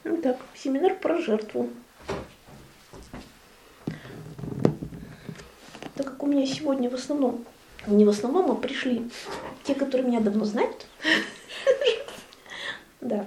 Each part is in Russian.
Итак, семинар про жертву. Так как у меня сегодня в основном, не в основном, а пришли те, которые меня давно знают, да,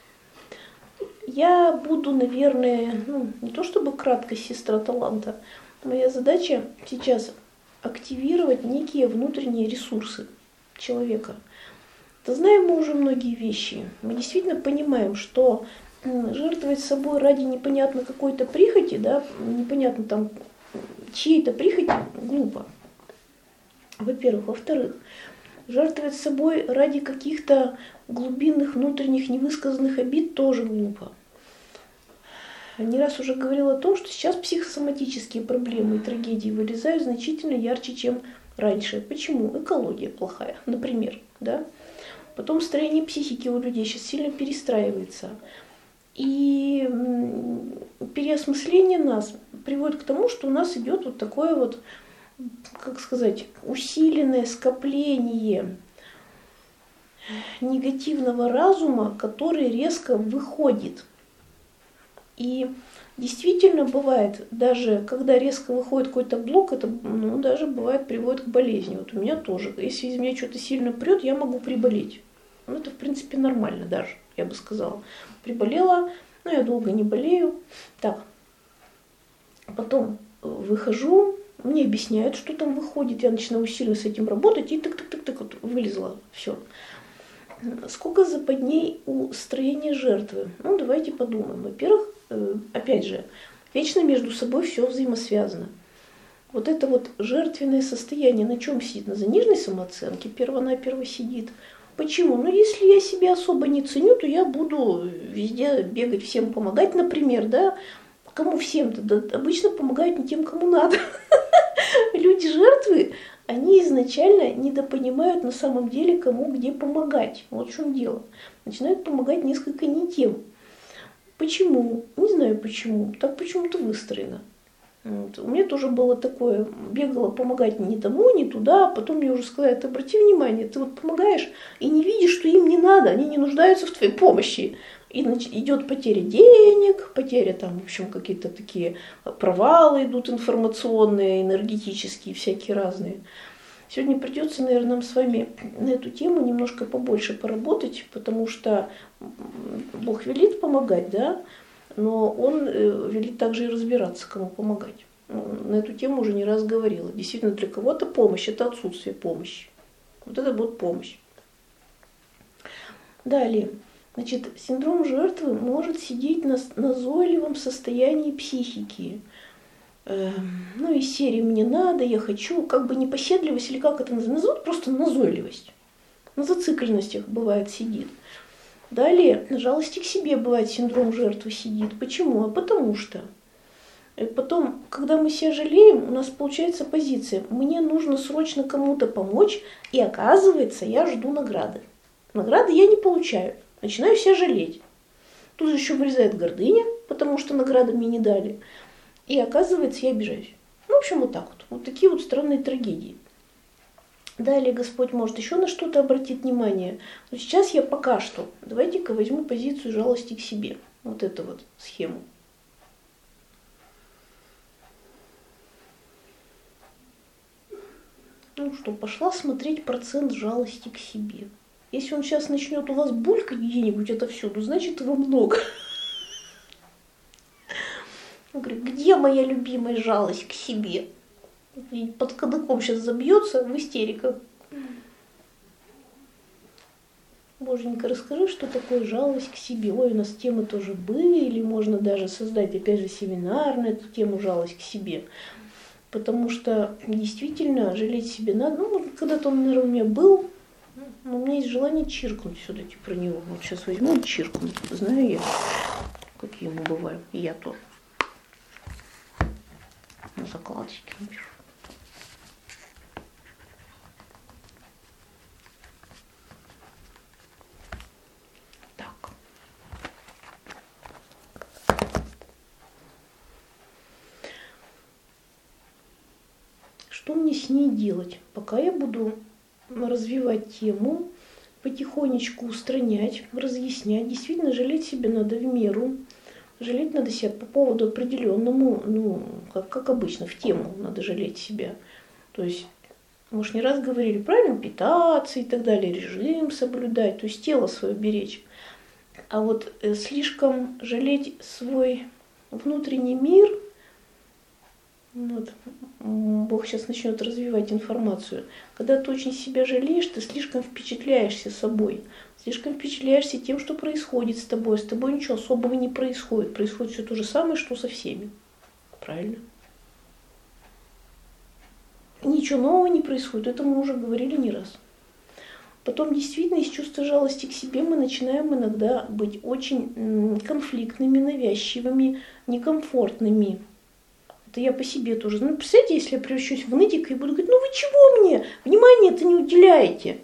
я буду, наверное, не то чтобы краткая сестра таланта, моя задача сейчас активировать некие внутренние ресурсы человека. Да знаем мы уже многие вещи. Мы действительно понимаем, что жертвовать собой ради непонятно какой-то прихоти, да, непонятно там чьей-то прихоти, глупо. Во-первых. Во-вторых, жертвовать собой ради каких-то глубинных, внутренних, невысказанных обид тоже глупо. Не раз уже говорила о том, что сейчас психосоматические проблемы и трагедии вылезают значительно ярче, чем раньше. Почему? Экология плохая, например, да? Потом строение психики у людей сейчас сильно перестраивается. И переосмысление нас приводит к тому, что у нас идет вот такое вот, как сказать, усиленное скопление негативного разума, который резко выходит. И действительно бывает, даже когда резко выходит какой-то блок, это даже бывает приводит к болезни. Вот у меня тоже. Если из меня что-то сильно прет, я могу приболеть. Это, в принципе, нормально даже, я бы сказала. Приболела, но я долго не болею. Так, потом выхожу, мне объясняют, что там выходит, я начинаю усиленно с этим работать, и тык-тык-тык-тык, вот вылезла, все. Сколько западней у строения жертвы? Давайте подумаем. Во-первых, опять же, вечно между собой все взаимосвязано. Вот это вот жертвенное состояние на чем сидит? На заниженной самооценке перво-наперво сидит. Почему? Если я себя особо не ценю, то я буду везде бегать, всем помогать, например, да? Кому всем-то? Да, обычно помогают не тем, кому надо. Люди-жертвы, они изначально недопонимают на самом деле, кому где помогать. Вот в чем дело. Начинают помогать несколько не тем. Почему? Не знаю почему. Так почему-то выстроено. Вот. У меня тоже было такое, бегала помогать не тому, не туда, а потом мне уже сказали, ты обрати внимание, ты вот помогаешь и не видишь, что им не надо, они не нуждаются в твоей помощи. И идет потеря денег, потеря там, в общем, какие-то такие провалы идут информационные, энергетические, всякие разные. Сегодня придется, наверное, нам с вами на эту тему немножко побольше поработать, потому что Бог велит помогать, да, но Он велит также и разбираться, кому помогать. На эту тему уже не раз говорила. Действительно, для кого-то помощь – это отсутствие помощи. Вот это будет помощь. Далее. Значит, синдром жертвы может сидеть на назойливом состоянии психики. Из серии «мне надо», «я хочу», как бы непоседливость или как это назовут, просто назойливость. На зацикленностях бывает сидит. Далее, на жалости к себе бывает синдром жертвы сидит. Почему? А потому что. Потом, когда мы себя жалеем, у нас получается позиция «мне нужно срочно кому-то помочь», и оказывается, я жду награды. Награды я не получаю. Начинаю себя жалеть. Тут еще вылезает гордыня, потому что награды мне не дали. И оказывается, я обижаюсь. В общем, вот так вот. Вот такие вот странные трагедии. Далее Господь может еще на что-то обратить внимание. Но сейчас я пока что, давайте-ка возьму позицию жалости к себе. Вот эту вот схему. Пошла смотреть процент жалости к себе. Если он сейчас начнет у вас булькать где-нибудь отовсюду, значит его много. Он говорит, где моя любимая жалость к себе? И под кадыком сейчас забьется в истериках. Боженька, расскажи, что такое жалость к себе. Ой, у нас темы тоже были, можно даже создать, опять же, семинар на эту тему жалость к себе. Потому что действительно жалеть себе надо. Когда-то он, наверное, у меня был, но у меня есть желание чиркнуть все-таки про него. Вот сейчас возьму и чиркну. Знаю я, какие мы бываем. И я тоже. На закладочке напишу. Так. Что мне с ней делать? Пока я буду развивать тему, потихонечку устранять, разъяснять. Действительно, жалеть себя надо в меру. Жалеть надо себя по поводу определенному, ну, как обычно, в тему надо жалеть себя. То есть, мы же не раз говорили, правильно питаться и так далее, режим соблюдать, то есть тело свое беречь. А вот слишком жалеть свой внутренний мир, вот, Бог сейчас начнет развивать информацию. Когда ты очень себя жалеешь, ты слишком впечатляешься собой, слишком впечатляешься тем, что происходит с тобой. С тобой ничего особого не происходит. Происходит все то же самое, что со всеми. Правильно? Ничего нового не происходит, это мы уже говорили не раз. Потом действительно из чувства жалости к себе мы начинаем иногда быть очень конфликтными, навязчивыми, некомфортными. Это я по себе тоже. Ну, представляете, если я превращусь в нытика и буду говорить, ну вы чего мне? Внимание-то не уделяете.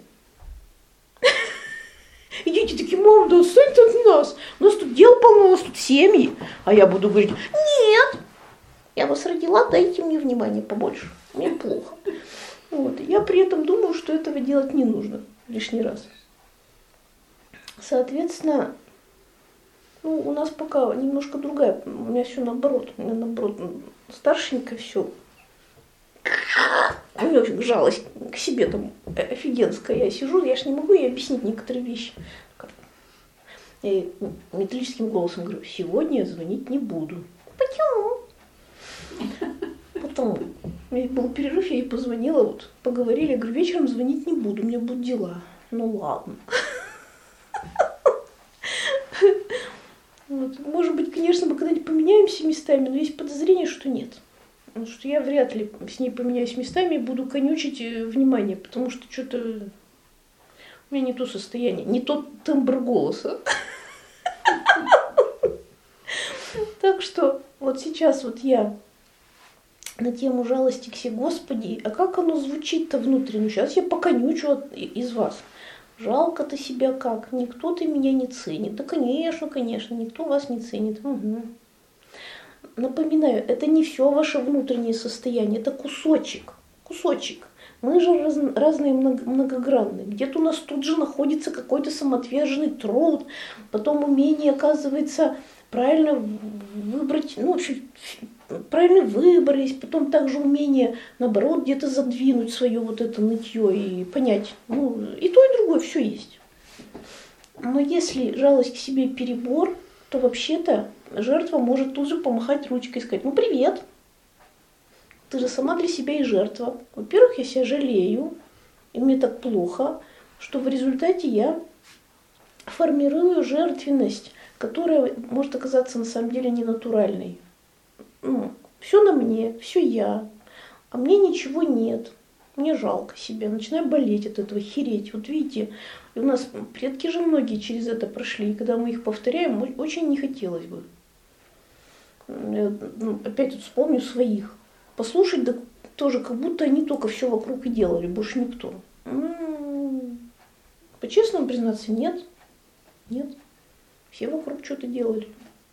Идите такие, мам, да отстаньте от нас. У нас тут дел полно, у нас тут семьи. А я буду говорить, нет, я вас родила, дайте мне внимание побольше. Мне плохо. Вот. Я при этом думаю, что этого делать не нужно лишний раз. Соответственно, ну, у нас пока немножко другая, у меня все наоборот. У меня наоборот старшенько все. У меня вообще жалость к себе там офигенская. Я сижу, я ж не могу ей объяснить некоторые вещи. Я металлическим голосом говорю, сегодня я звонить не буду. Почему? Потом у меня был перерыв, я ей позвонила, вот, поговорили, я говорю, вечером звонить не буду, у меня будут дела. Ну ладно. Вот. Может быть, конечно, мы когда-нибудь поменяемся местами, но есть подозрение, что нет. Потому что я вряд ли с ней поменяюсь местами и буду конючить внимание, потому что что-то у меня не то состояние, не тот тембр голоса. Так что вот сейчас вот я на тему жалости к себе, Господи, а как оно звучит-то внутренне? Сейчас я поконючу из вас. Жалко-то себя как? Никто ты меня не ценит. Да, конечно, конечно, никто вас не ценит. Угу. Напоминаю, это не все ваше внутреннее состояние, это кусочек. Кусочек. Мы же разные, многогранные. Где-то у нас тут же находится какой-то самоотверженный труд, потом умение, оказывается, правильно выбрать, ну, в общем, правильный выбор есть, потом также умение, наоборот, где-то задвинуть свое вот это нытье и понять, ну, и то, и другое, все есть. Но если жалость к себе перебор, то вообще-то жертва может тут же помахать ручкой и сказать, ну, привет, ты же сама для себя и жертва. Во-первых, я себя жалею, и мне так плохо, что в результате я формирую жертвенность, которая может оказаться на самом деле ненатуральной. Ну, все на мне, все я, а мне ничего нет. Мне жалко себя, начинаю болеть от этого, хереть. Вот видите, и у нас предки же многие через это прошли, и когда мы их повторяем, очень не хотелось бы. Я, опять тут вспомню своих. Послушать, да тоже как будто они только все вокруг и делали, больше никто. По-честному признаться, нет. Нет. Все вокруг что-то делали.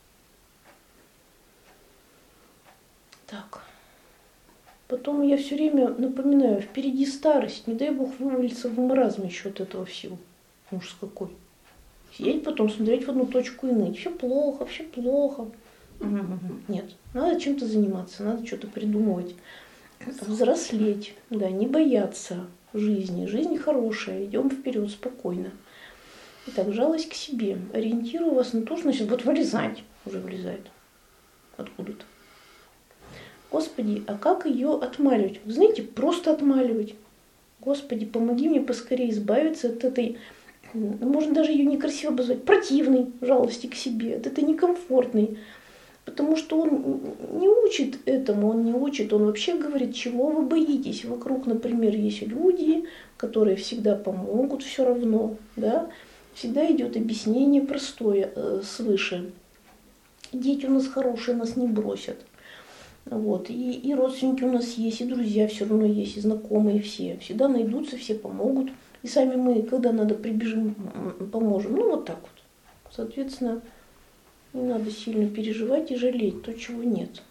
Так. Потом я все время напоминаю, впереди старость, не дай бог вывалиться в маразм еще от этого всего. Ужас какой. Сидеть потом, смотреть в одну точку и ныть. Все плохо, все плохо. Нет, надо чем-то заниматься, надо что-то придумывать, взрослеть, да, не бояться жизни. Жизнь хорошая, идем вперед спокойно. Итак, жалость к себе. Ориентирую вас на то, что значит, вот вылезать, уже вылезает откуда-то. Господи, а как ее отмаливать? Вы знаете, просто отмаливать. Господи, помоги мне поскорее избавиться от этой, можно даже ее некрасиво обозвать, противной жалости к себе, от этой некомфортной. Потому что он не учит этому, он не учит, он вообще говорит, чего вы боитесь. Вокруг, например, есть люди, которые всегда помогут все равно, да? Всегда идет объяснение простое свыше. Дети у нас хорошие, нас не бросят. Вот. И родственники у нас есть, и друзья все равно есть, и знакомые все. Всегда найдутся, все помогут. И сами мы, когда надо, прибежим, поможем. Ну, вот так вот. Соответственно, не надо сильно переживать и жалеть то, чего нет.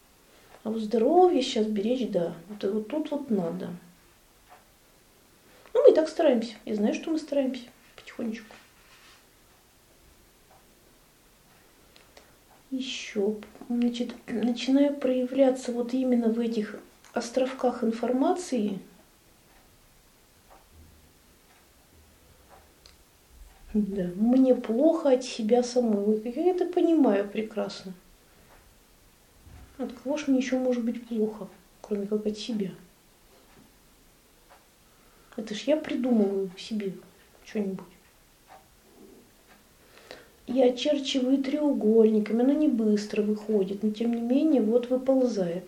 А вот здоровье сейчас беречь, да. Вот тут вот надо. Ну, мы и так стараемся. Я знаю, что мы стараемся потихонечку. Еще, значит, начинаю проявляться вот именно в этих островках информации. Да, мне плохо от себя самой. Я это понимаю прекрасно. От кого ж мне еще может быть плохо, кроме как от себя? Это ж я придумываю себе что-нибудь. Я очерчиваю треугольниками, оно не быстро выходит, но тем не менее вот выползает.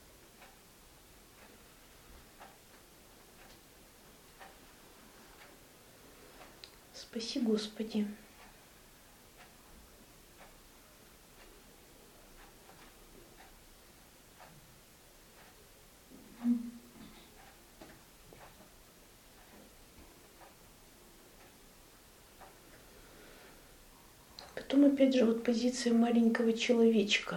Спаси Господи. Потом опять же вот позиция маленького человечка.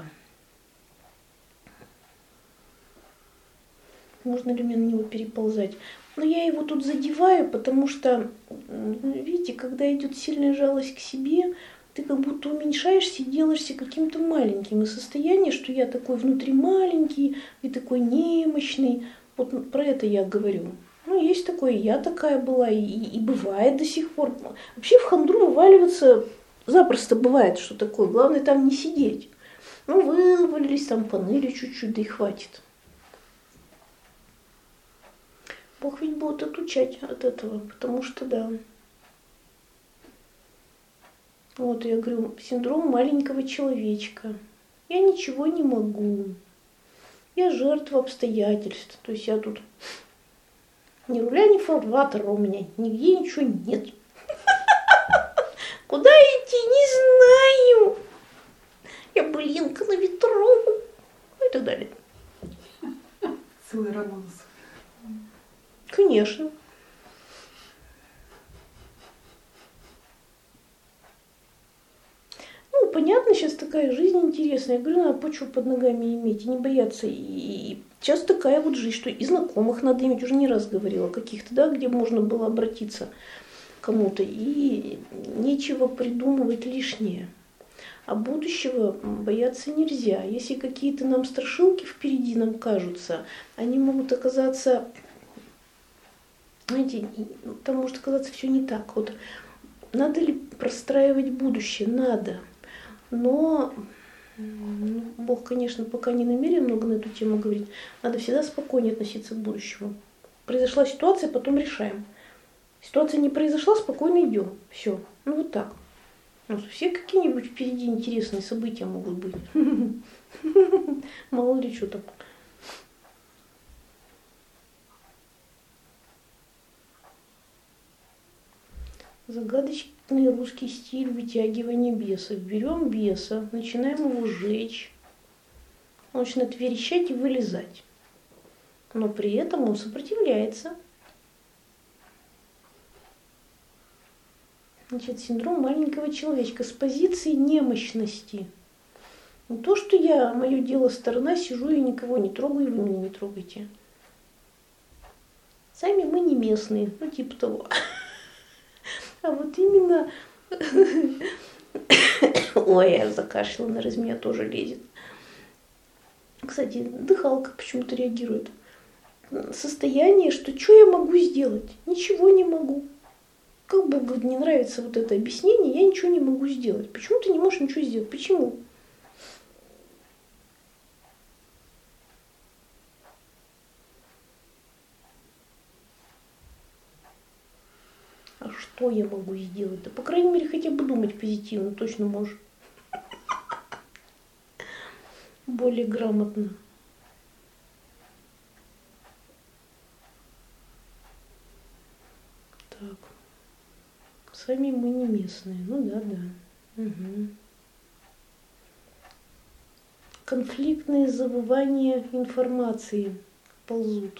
Можно ли мне на него переползать? Но я его тут задеваю, потому что, видите, когда идет сильная жалость к себе, ты как будто уменьшаешься и делаешься каким-то маленьким. И состояние, что я такой внутри маленький и такой немощный, вот про это я говорю. Ну, есть такое, я такая была, и бывает до сих пор. Вообще в хандру вываливаться запросто бывает, что такое. Главное там не сидеть. Ну, вывалились, там поныли чуть-чуть, да и хватит. Бог ведь будет отучать от этого, потому что да. Вот я говорю, синдром маленького человечка. Я ничего не могу. Я жертва обстоятельств. То есть я тут ни руля, ни фарватера у меня, нигде ничего нет. Куда идти, не знаю. Я былинка на ветру. Ну и так далее. Целый романс. Конечно. Ну, понятно, сейчас такая жизнь интересная. Я говорю, надо почву под ногами иметь и не бояться. И сейчас такая вот жизнь, что и знакомых надо иметь. Уже не раз говорила каких-то, да, где можно было обратиться к кому-то. И нечего придумывать лишнее. А будущего бояться нельзя. Если какие-то нам страшилки впереди нам кажутся, они могут оказаться... Знаете, там может оказаться все не так. Вот надо ли простраивать будущее? Надо. Но Бог, конечно, пока не намерен много на эту тему говорить. Надо всегда спокойнее относиться к будущему. Произошла ситуация, потом решаем. Ситуация не произошла, спокойно идем. Все. Ну вот так. Ну, все какие-нибудь впереди интересные события могут быть. Мало ли что там. Загадочный русский стиль вытягивания бесов. Берем беса, начинаем его сжечь. Он начинает верещать и вылезать. Но при этом он сопротивляется. Значит, синдром маленького человечка с позиции немощности. Не то, что я, мое дело сторона, сижу и никого не трогаю, вы меня не трогайте. Сами мы не местные, ну типа того. А вот именно... Ой, я закашляла, раз меня тоже лезет. Кстати, дыхалка почему-то реагирует. Состояние, что я могу сделать? Ничего не могу. Как Богу не нравится вот это объяснение, я ничего не могу сделать. Почему ты не можешь ничего сделать? Почему? А что я могу сделать? Да, по крайней мере, хотя бы думать позитивно, точно можешь. Более грамотно. Так. Сами мы не местные. Ну да, да. Угу. Конфликтные забывания информации ползут.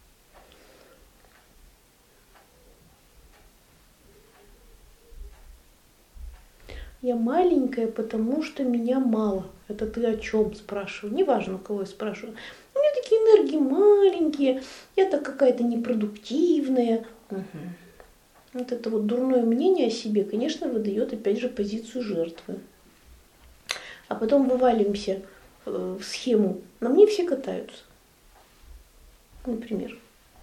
Я маленькая, потому что меня мало. Это ты о чем спрашиваю? Неважно, у кого я спрашиваю. У меня такие энергии маленькие, я так какая-то непродуктивная. Мгм. Вот это вот дурное мнение о себе, конечно, выдает опять же позицию жертвы. А потом вываливаемся в схему. На мне все катаются, например.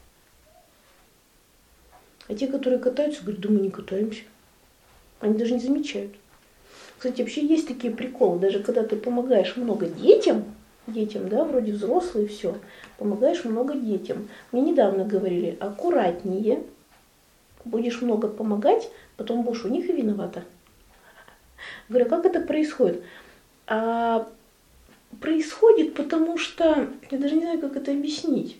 А те, которые катаются, говорят, да мы не катаемся. Они даже не замечают. Кстати, вообще есть такие приколы. Даже когда ты помогаешь много детям, да, вроде взрослые, все, помогаешь много детям. Мне недавно говорили, аккуратнее, будешь много помогать, потом будешь у них и виновата. Говорю, как это происходит? А происходит, потому что, я даже не знаю, как это объяснить.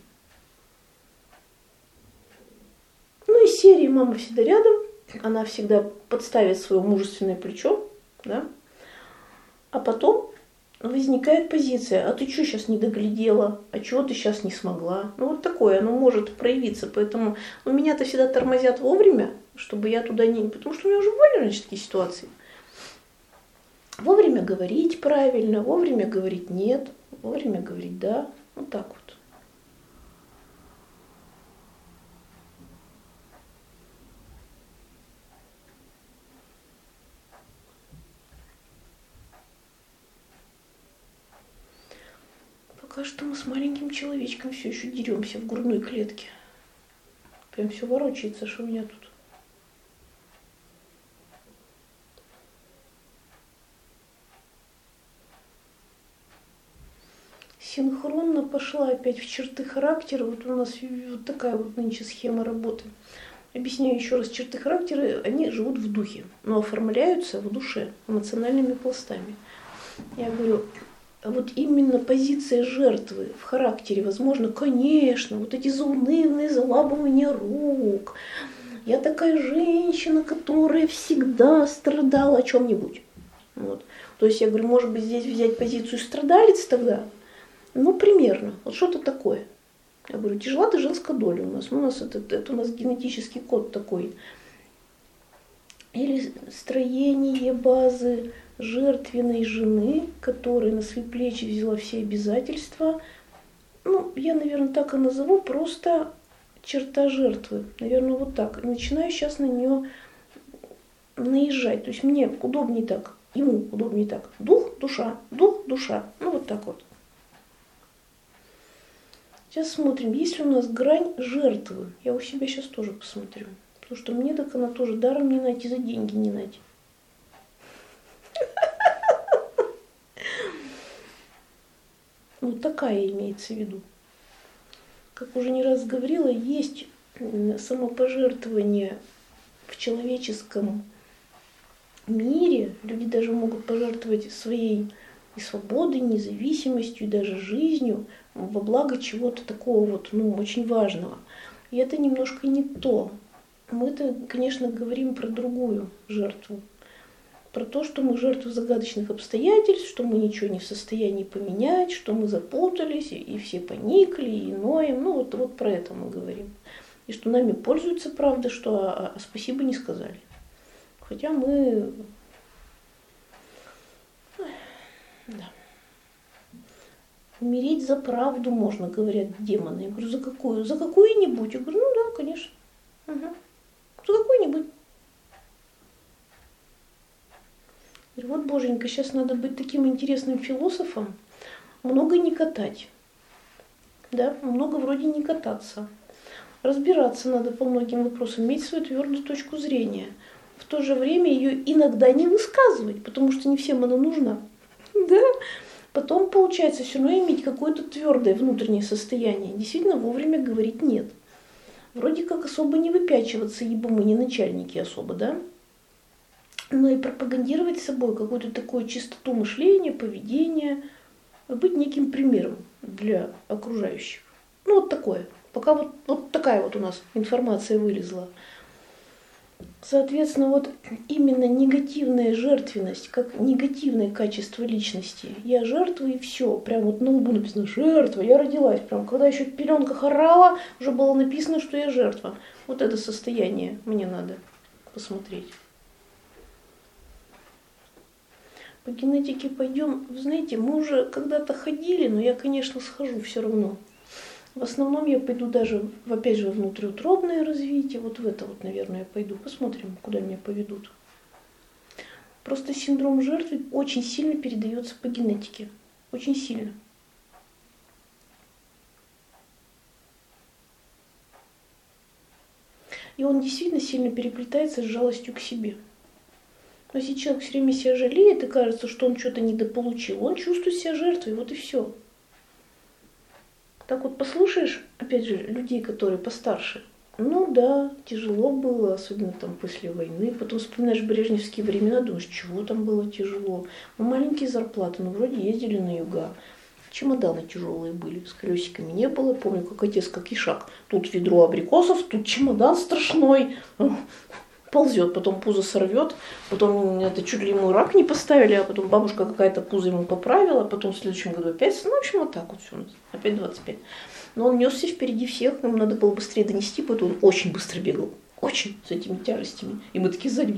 Ну, из серии «Мама всегда рядом», она всегда подставит свое мужественное плечо, да, а потом возникает позиция, а ты что сейчас не доглядела, а чего ты сейчас не смогла? Ну, вот такое, оно может проявиться, поэтому меня-то всегда тормозят вовремя, чтобы я туда не... Потому что у меня уже были раньше такие ситуации. Вовремя говорить правильно, вовремя говорить нет, вовремя говорить да, вот так вот. Пока что мы с маленьким человечком все еще деремся в грудной клетке. Прям все ворочается, что у меня тут. Синхронно пошла опять в черты характера. Вот у нас вот такая вот нынче схема работы. Объясняю еще раз, черты характера, они живут в духе, но оформляются в душе эмоциональными пластами. Я говорю, а вот именно позиция жертвы в характере, возможно, конечно, вот эти заунывные заламывания рук. Я такая женщина, которая всегда страдала о чем-нибудь. Вот. То есть я говорю, может быть, здесь взять позицию страдалец тогда? Ну, примерно, вот что-то такое. Я говорю, тяжела ты женская доля у нас. Ну, у нас это у нас генетический код такой. Или строение базы жертвенной жены, которая на свои плечи взяла все обязательства. Ну, я, наверное, так и назову, просто черта жертвы. Наверное, вот так. И начинаю сейчас на нее наезжать. То есть мне удобнее так, ему удобнее так. Дух, душа, дух, душа. Ну, вот так вот. Сейчас смотрим, есть ли у нас грань жертвы. Я у себя сейчас тоже посмотрю. Потому что мне так она тоже даром не найти, за деньги не найти. Вот такая имеется в виду. Как уже не раз говорила, есть самопожертвование в человеческом мире. Люди даже могут пожертвовать своей и свободой, независимостью, и даже жизнью во благо чего-то такого вот, очень важного. И это немножко не то. Мы-то, конечно, говорим про другую жертву. Про то, что мы жертвы загадочных обстоятельств, что мы ничего не в состоянии поменять, что мы запутались, и все поникли, и ноем. Вот про это мы говорим. И что нами пользуются, правда, что спасибо не сказали. Хотя мы... Да. Умереть за правду можно, говорят демоны. Я говорю, за какую? За какую-нибудь? Я говорю, да, конечно. Угу. За какую-нибудь. Я говорю, вот, боженька, сейчас надо быть таким интересным философом, много не катать. Да, много вроде не кататься. Разбираться надо по многим вопросам, иметь свою твердую точку зрения. В то же время ее иногда не высказывать, потому что не всем она нужна. Да? Потом, получается, все равно иметь какое-то твердое внутреннее состояние. Действительно, вовремя говорить нет. Вроде как особо не выпячиваться, ибо мы не начальники особо, да? Но и пропагандировать собой какую-то такую чистоту мышления, поведения, быть неким примером для окружающих. Вот такое. Пока вот такая вот у нас информация вылезла. Соответственно, вот именно негативная жертвенность, как негативное качество личности. Я жертва и все. Прям вот на лбу написано «жертва», я родилась. Прям когда еще в пеленках орала, уже было написано, что я жертва. Вот это состояние мне надо посмотреть. По генетике пойдем. Вы знаете, мы уже когда-то ходили, но я, конечно, схожу все равно. В основном я пойду даже, опять же, внутриутробное развитие. Вот в это вот, наверное, я пойду. Посмотрим, куда меня поведут. Просто синдром жертвы очень сильно передается по генетике. Очень сильно. И он действительно сильно переплетается с жалостью к себе. Но если человек все время себя жалеет и кажется, что он что-то недополучил, он чувствует себя жертвой, вот и все. Так вот послушаешь, опять же, людей, которые постарше, ну да, тяжело было, особенно там после войны. Потом вспоминаешь брежневские времена, думаешь, чего там было тяжело. Ну, маленькие зарплаты, ну вроде ездили на юга. Чемоданы тяжелые были, с колесиками не было. Помню, как отец, как ишак. Тут ведро абрикосов, тут чемодан страшной. Ползет, потом пузо сорвет, потом это чуть ли ему рак не поставили, а потом бабушка какая-то пузо ему поправила, потом в следующем году опять, ну, в общем, вот так вот все у нас, опять 25. Но он несся впереди всех, ему надо было быстрее донести, поэтому он очень быстро бегал, очень, с этими тяжестями. И мы такие сзади,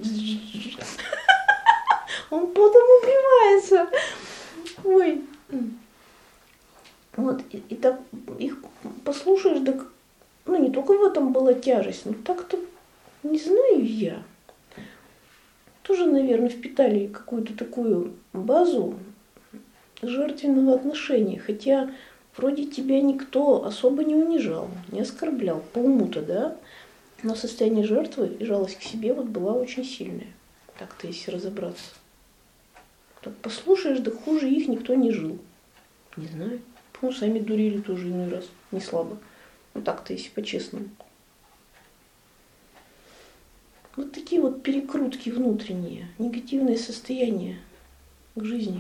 он потом убивается. Ой. Вот, и так их послушаешь, да, ну, не только в этом была тяжесть, но так-то не знаю я. Тоже, наверное, впитали какую-то такую базу жертвенного отношения. Хотя вроде тебя никто особо не унижал, не оскорблял. По уму-то, да? Но состояние жертвы и жалость к себе вот была очень сильная. Так-то, если разобраться. Так послушаешь, да хуже их никто не жил. Не знаю. По-моему, сами дурили тоже иной раз. Не слабо. Ну так-то, если по-честному. Вот такие вот перекрутки внутренние, негативное состояние к жизни.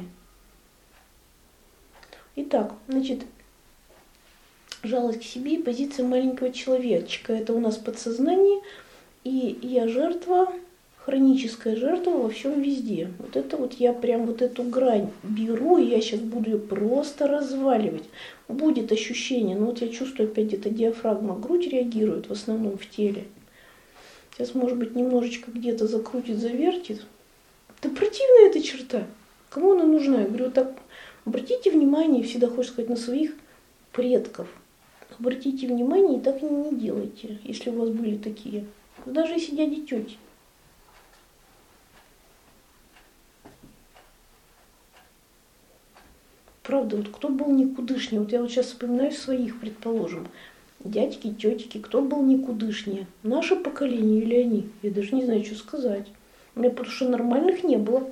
Итак, значит, жалость к себе и позиция маленького человечка. Это у нас подсознание, и я жертва, хроническая жертва во всем везде. Вот это вот я прям вот эту грань беру, и я сейчас буду ее просто разваливать. Будет ощущение, ну вот я чувствую опять где-то диафрагма, грудь реагирует в основном в теле. Сейчас, может быть, немножечко где-то закрутит, завертит. Да противная эта черта. Кому она нужна? Я говорю, так, обратите внимание, всегда хочется сказать, на своих предков. Обратите внимание и так не делайте, если у вас были такие. Даже если дяди, тети. Правда, вот кто был никудышнее? Вот я вот сейчас вспоминаю своих, предположим. Дядьки, тетики, кто был никудышнее? Наше поколение или они? Я даже не знаю, что сказать. У меня потому что нормальных не было.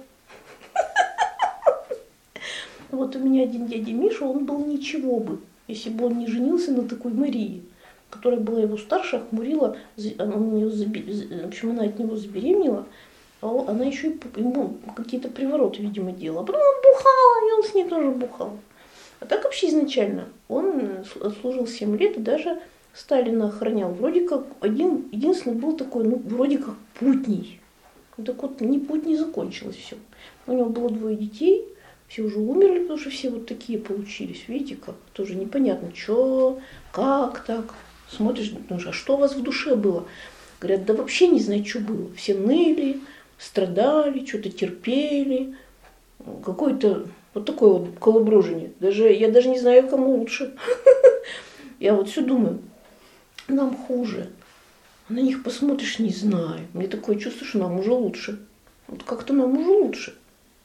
Вот у меня один дядя Миша, он был ничего бы, если бы он не женился на такой Марии, которая была его старше, охмурила, в общем, она от него забеременела, а она еще и ему какие-то привороты, видимо, делала. А потом он бухал, и он с ней тоже бухал. А так вообще изначально он служил 7 лет и даже Сталина охранял. Вроде как единственный был такой, ну, вроде как путний. Ну, так вот, ни путь не закончилось все. У него было 2 детей, все уже умерли, потому что все вот такие получились. Видите, как тоже непонятно, что, как так. Смотришь, думаешь, а что у вас в душе было? Говорят, да вообще не знаю, что было. Все ныли, страдали, что-то терпели. Какой-то вот такое вот колоброжение. Я даже не знаю, кому лучше. Я вот все думаю, нам хуже. На них посмотришь, не знаю. Мне такое чувство, что нам уже лучше. Вот как-то нам уже лучше.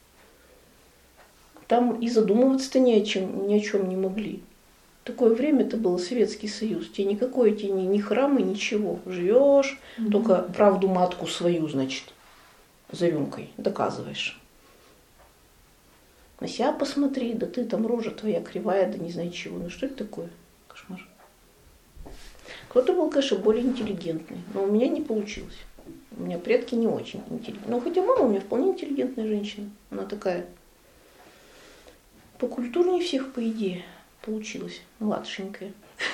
Там и задумываться-то ни о чем не могли. Такое время-то было Советский Союз. Тебе никакой, ни храма, ничего. Живешь, только правду матку свою, значит, за рюмкой доказываешь. На себя посмотри, да ты там рожа твоя кривая, да не знаю чего. Ну что это такое? Кошмар. Кто-то был, конечно, более интеллигентный, но у меня не получилось. У меня предки не очень интеллигентные. Ну, хотя мама у меня вполне интеллигентная женщина. Она такая покультурнее всех, по идее, получилась. Младшенькая.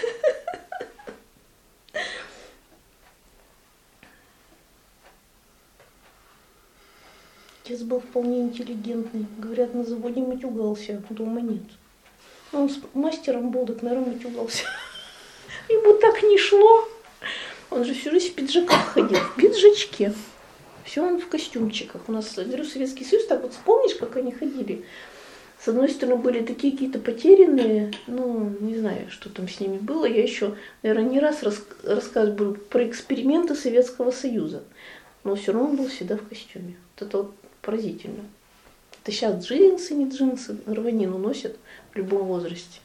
Отец был вполне интеллигентный. Говорят, на заводе матюгался, дома нет. Он с мастером был, так, наверное, матюгался. Ему так не шло. Он же всю жизнь в пиджаках ходил, в пиджачке. Все он в костюмчиках. У нас, говорю, Советский Союз, так вот вспомнишь, как они ходили С одной стороны, были такие какие-то потерянные, ну, не знаю, что там с ними было. Я еще, наверное, не раз рассказывать буду про эксперименты Советского Союза. Но все равно он был всегда в костюме. Вот это вот поразительно. Это сейчас джинсы, не джинсы, рванину носят в любом возрасте.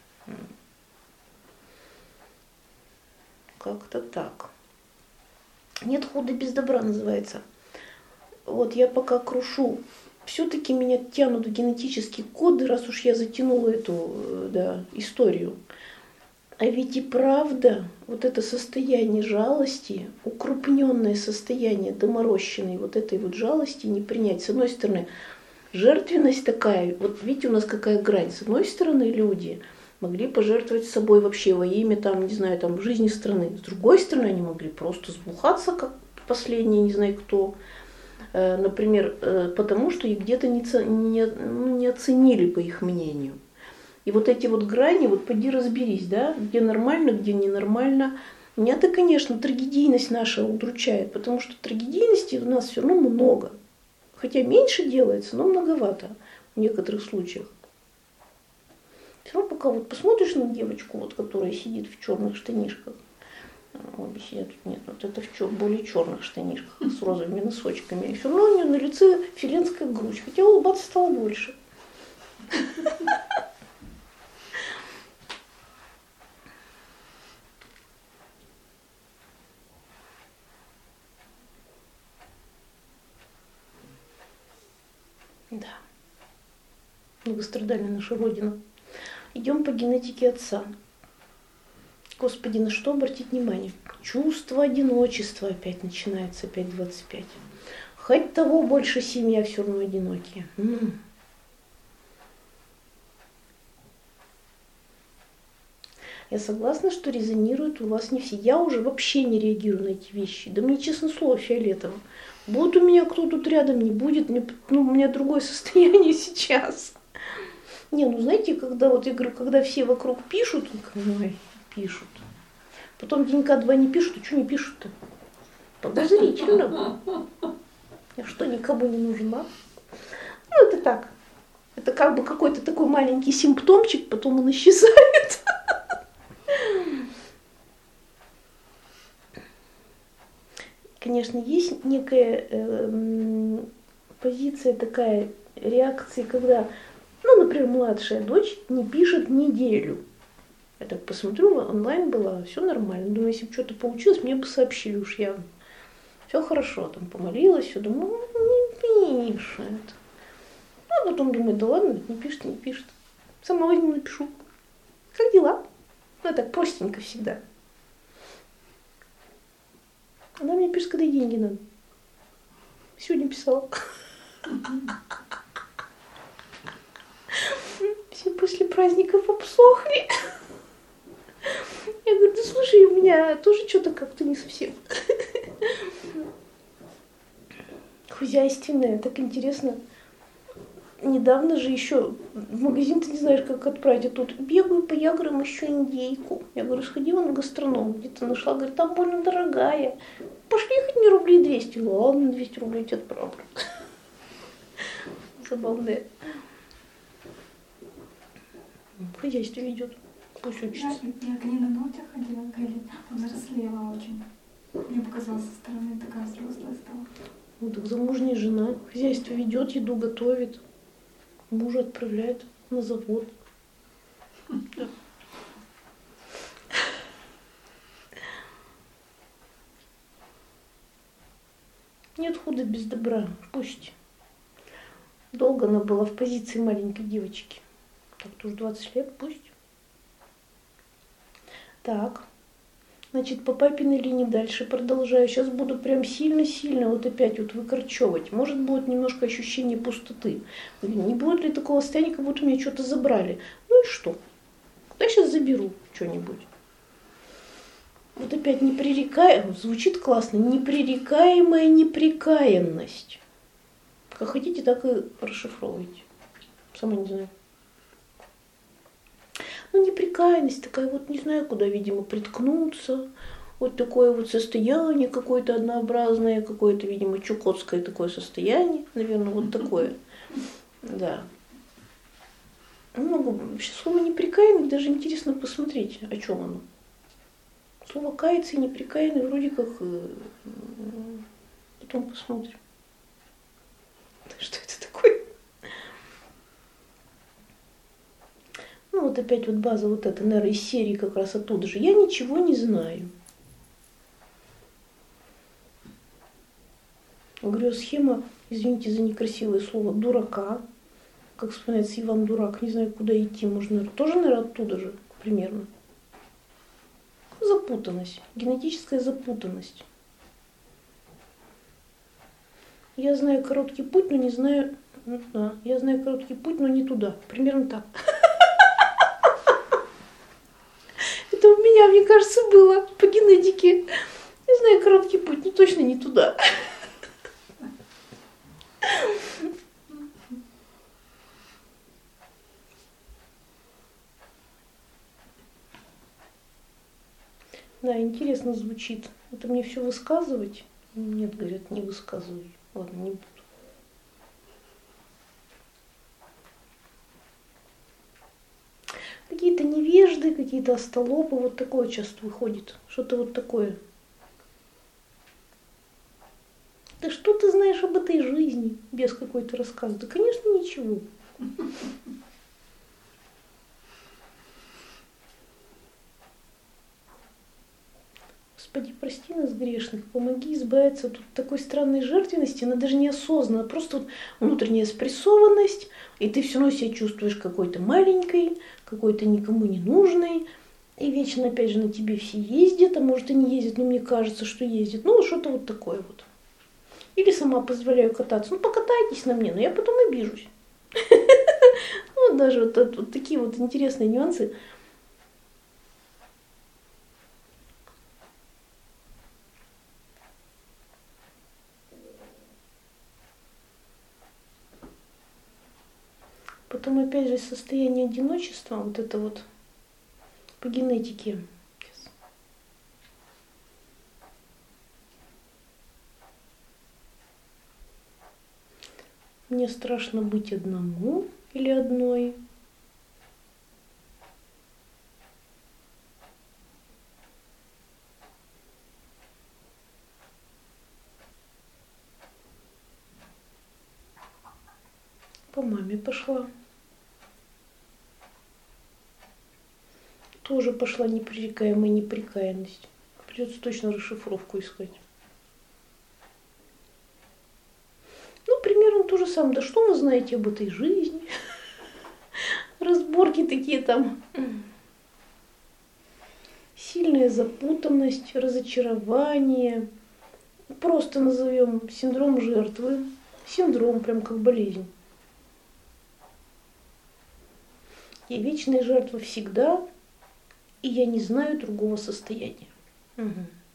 Как-то так. Нет худа без добра называется. Вот я пока крушу. Все-таки меня тянут генетические коды, раз уж я затянула эту историю. А ведь и правда, вот это состояние жалости, укрупненное состояние доморощенной вот этой вот жалости не принять. С одной стороны, жертвенность такая, вот видите, у нас какая грань. С одной стороны, люди могли пожертвовать собой вообще во имя, там, не знаю, там, жизни страны. С другой стороны, они могли просто сбухаться, как последние, не знаю кто. Например, потому что их где-то не оценили, по их мнению. И вот эти вот грани, вот поди разберись, да, где нормально, где ненормально. Меня-то, конечно, трагедийность наша удручает, потому что трагедийности у нас все равно много. Хотя меньше делается, но многовато в некоторых случаях. Все равно пока вот посмотришь на девочку, вот, которая сидит в черных штанишках, обе сидят тут, нет, вот это в более черных штанишках с розовыми носочками. И все равно у нее на лице филенская грудь, хотя улыбаться стало больше. Да. Многострадальная наша Родина. Идем по генетике отца. Господи, на что обратить внимание? Чувство одиночества опять начинается, опять 25. Хоть того больше семья, все равно одинокие. Я согласна, что резонируют у вас не все. Я уже вообще не реагирую на эти вещи. Да мне, честно слово, фиолетово. Будет у меня кто тут рядом, не будет. У меня другое состояние сейчас. Не, ну знаете, когда вот я говорю, когда все вокруг пишут, пишут. Потом денька два не пишут, а что не пишут-то? Подозрительно. Я что, никому не нужна? Ну, это так. Это как бы какой-то такой маленький симптомчик, потом он исчезает. Конечно, есть некая позиция такая, реакции, когда, ну, например, младшая дочь не пишет неделю. Я так посмотрю, онлайн была, все нормально. Думаю, если бы что-то получилось, мне бы сообщили уж явно. Все хорошо, там помолилась, все, думаю, не пишет. А потом думаю, да ладно, не пишет, не пишет. Сама возьму, напишу. Как дела? Ну, так простенько всегда. Она мне пишет, когда деньги надо. Сегодня писала. Все после праздников обсохли. Я говорю, да слушай, у меня тоже что-то как-то не совсем хозяйственное, так интересно. Недавно же еще в магазин ты не знаешь, как отправить, а тут бегаю по яграм, еще индейку. Я говорю, сходила на гастроном, где-то нашла, говорит, там больно дорогая. Пошли хоть мне рублей 200. Ладно, 200 рублей тебе отправлю. Забавная. Хозяйство ведет. Пусть учится. Я к ней на ногтях ходила, говорит, взрослела очень. Мне показалось, со стороны такая взрослая стала. Ну так замужняя жена. Хозяйство ведет, еду готовит. Мужа отправляет на завод. Да. Нет худа без добра. Пусть. Долго она была в позиции маленькой девочки. Так-то уж 20 лет, пусть. Так. Значит, по папиной линии дальше продолжаю. Сейчас буду прям сильно-сильно вот опять вот выкорчевывать. Может, будет немножко ощущение пустоты. Не будет ли такого состояния, как будто меня что-то забрали? Ну и что? Я сейчас заберу что-нибудь. Вот опять непререкаемая, звучит классно, непререкаемая непрекаянность. Как хотите, так и расшифровывайте. Сама не знаю. Ну, непрекаянность такая вот, не знаю, куда, видимо, приткнуться. Вот такое вот состояние какое-то однообразное, какое-то, видимо, чукотское такое состояние. Наверное, вот такое. Да. много. Вообще слово неприкаянный даже интересно посмотреть, о чем оно. Слово каяться и неприкаянный вроде как потом посмотрим. Что это такое? Ну вот опять вот база вот эта, наверное, из серии как раз оттуда же. Я ничего не знаю. Говорю, схема, извините за некрасивое слово, дурака. Как вспоминается Иван Дурак, не знаю, куда идти, можно, наверное, тоже, наверное, оттуда же примерно. Запутанность, генетическая запутанность. Я знаю короткий путь, но не знаю... Да, я знаю короткий путь, но не туда. Примерно так. Это у меня, мне кажется, было по генетике. Я знаю короткий путь, но точно не туда. Да, интересно звучит. Это мне все высказывать? Нет, говорят, не высказывай. Ладно, не буду. Какие-то невежды, какие-то остолопы, вот такое часто выходит. Что-то вот такое. Да что ты знаешь об этой жизни без какой-то рассказа? Да, конечно, ничего. Господи, прости нас, грешных, помоги избавиться от такой странной жертвенности, она даже неосознанно, просто вот внутренняя спрессованность, и ты все равно себя чувствуешь какой-то маленькой, какой-то никому не нужной, и вечно опять же на тебе все ездят, а может и не ездят, но мне кажется, что ездят, ну что-то вот такое вот. Или сама позволяю кататься, ну покатайтесь на мне, но я потом обижусь. Вот даже вот такие вот интересные нюансы. Потом опять же состояние одиночества, вот это вот по генетике. Мне страшно быть одному или одной. По маме пошла. Тоже пошла непререкаемая непрекаянность. Придется точно расшифровку искать. Ну, примерно то же самое. Да что вы знаете об этой жизни? Разборки такие там. Сильная запутанность, разочарование. Просто назовем синдром жертвы. Синдром, прям как болезнь. Я вечная жертва всегда, и я не знаю другого состояния. Угу.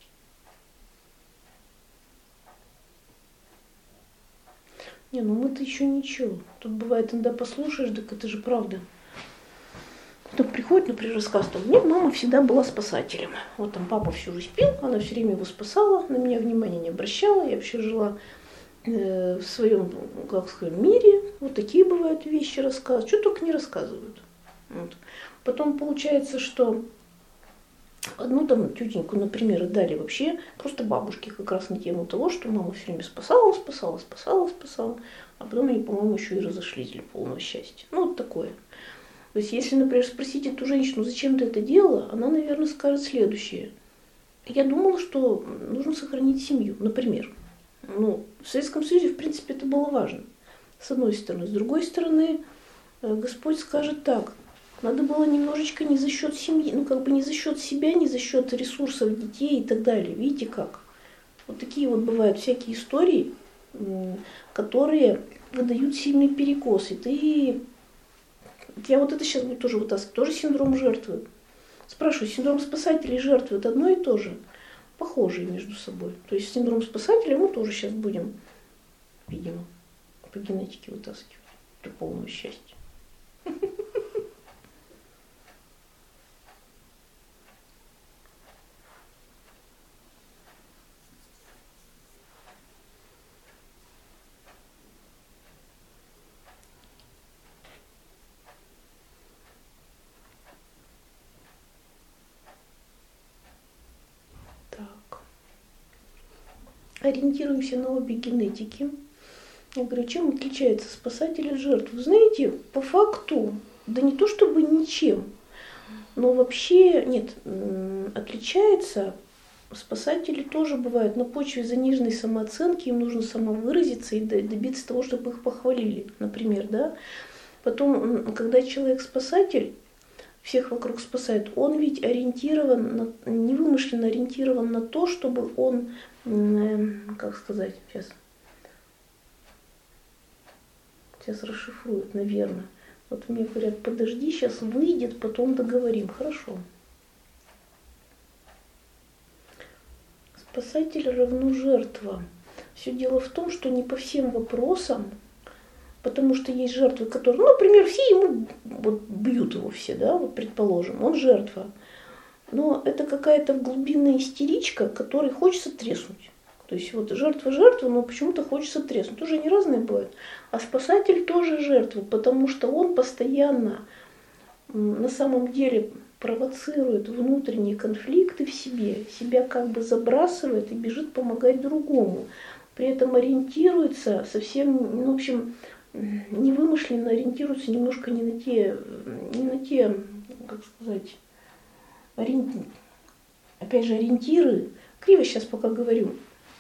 Не, ну мы-то еще ничего. Тут бывает, иногда послушаешь, так это же правда. Потом приходит, например, рассказ, там, мне мама всегда была спасателем. Вот там папа всю жизнь пил, она все время его спасала, на меня внимания не обращала, я вообще жила в своем, как сказать, мире. Вот такие бывают вещи рассказывают, что только не рассказывают. Вот. Потом получается, что одну там тетеньку, например, отдали вообще просто бабушке как раз на тему того, что мама все время спасала, а потом они, по-моему, еще и разошлись для полного счастья. Ну, вот такое. То есть, если, например, спросить эту женщину, зачем ты это делала, она, наверное, скажет следующее. Я думала, что нужно сохранить семью, например. Ну, в Советском Союзе, в принципе, это было важно, с одной стороны. С другой стороны, Господь скажет так, надо было немножечко не за счет семьи, ну, как бы не за счет себя, не за счет ресурсов детей и так далее. Видите как? Вот такие вот бывают всякие истории, которые выдают сильный перекос. И я вот это сейчас буду тоже вытаскивать, тоже синдром жертвы. Спрашиваю, синдром спасателя и жертвы это одно и то же? Похожие между собой. То есть синдром спасателя мы тоже сейчас будем, видимо, по генетике вытаскивать для полного счастья. ориентируемся на обе генетики. Я говорю, чем отличается спасатель от жертвы? Знаете, по факту, да не то чтобы ничем, но вообще, нет, отличается. Спасатели тоже бывают на почве заниженной самооценки, им нужно самовыразиться и добиться того, чтобы их похвалили, например, да. Потом, когда человек-спасатель всех вокруг спасает, он ведь ориентирован, невымышленно ориентирован на то, чтобы он, как сказать, сейчас расшифруют, наверное. Вот мне говорят, подожди, сейчас выйдет, потом договорим. Хорошо. Спасатель равно жертва. Все дело в том, что не по всем вопросам, потому что есть жертвы, которые, ну, например, все ему вот, бьют его все, да, вот предположим, он жертва. Но это какая-то глубинная истеричка, которой хочется треснуть. То есть вот жертва, но почему-то хочется треснуть. Тоже они разные бывают. А спасатель тоже жертва, потому что он постоянно на самом деле провоцирует внутренние конфликты в себе, себя как бы забрасывает и бежит помогать другому. При этом ориентируется совсем, ну, в общем, невымышленно ориентируется немножко не на те, как сказать, опять же, ориентиры. Криво сейчас пока говорю.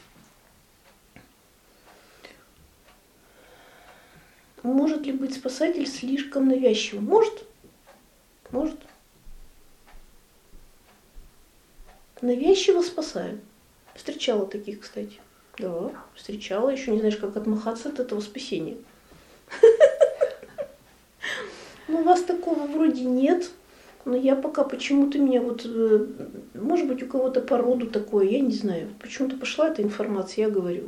Может ли быть спасатель слишком навязчивым? Может. Навязчиво спасаю. Встречала таких, кстати. Да, встречала. Еще не знаешь, как отмахаться от этого спасения. Ну, у вас такого вроде нет. Но я пока почему-то меня вот, может быть, у кого-то по роду такое, я не знаю. Почему-то пошла эта информация, я говорю.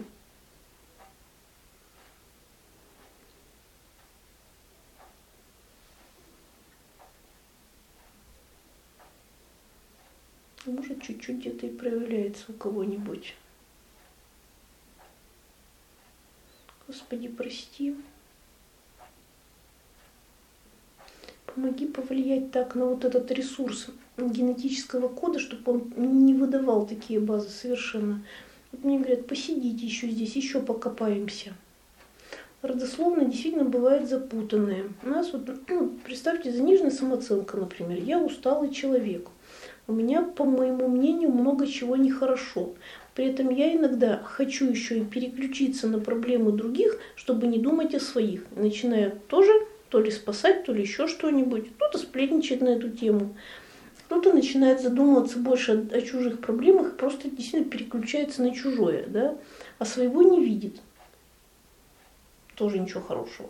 Может, чуть-чуть где-то и проявляется у кого-нибудь. Господи, прости. Помоги повлиять так на вот этот ресурс генетического кода, чтобы он не выдавал такие базы совершенно. Вот мне говорят, посидите еще здесь, еще покопаемся. Родословно действительно бывает запутанные. У нас вот, представьте, заниженная самооценка, например. Я усталый человек. У меня, по моему мнению, много чего нехорошо. При этом я иногда хочу еще и переключиться на проблемы других, чтобы не думать о своих. Начинаю тоже то ли спасать, то ли еще что-нибудь. Кто-то сплетничает на эту тему. Кто-то начинает задумываться больше о чужих проблемах и просто действительно переключается на чужое, да? А своего не видит. Тоже ничего хорошего.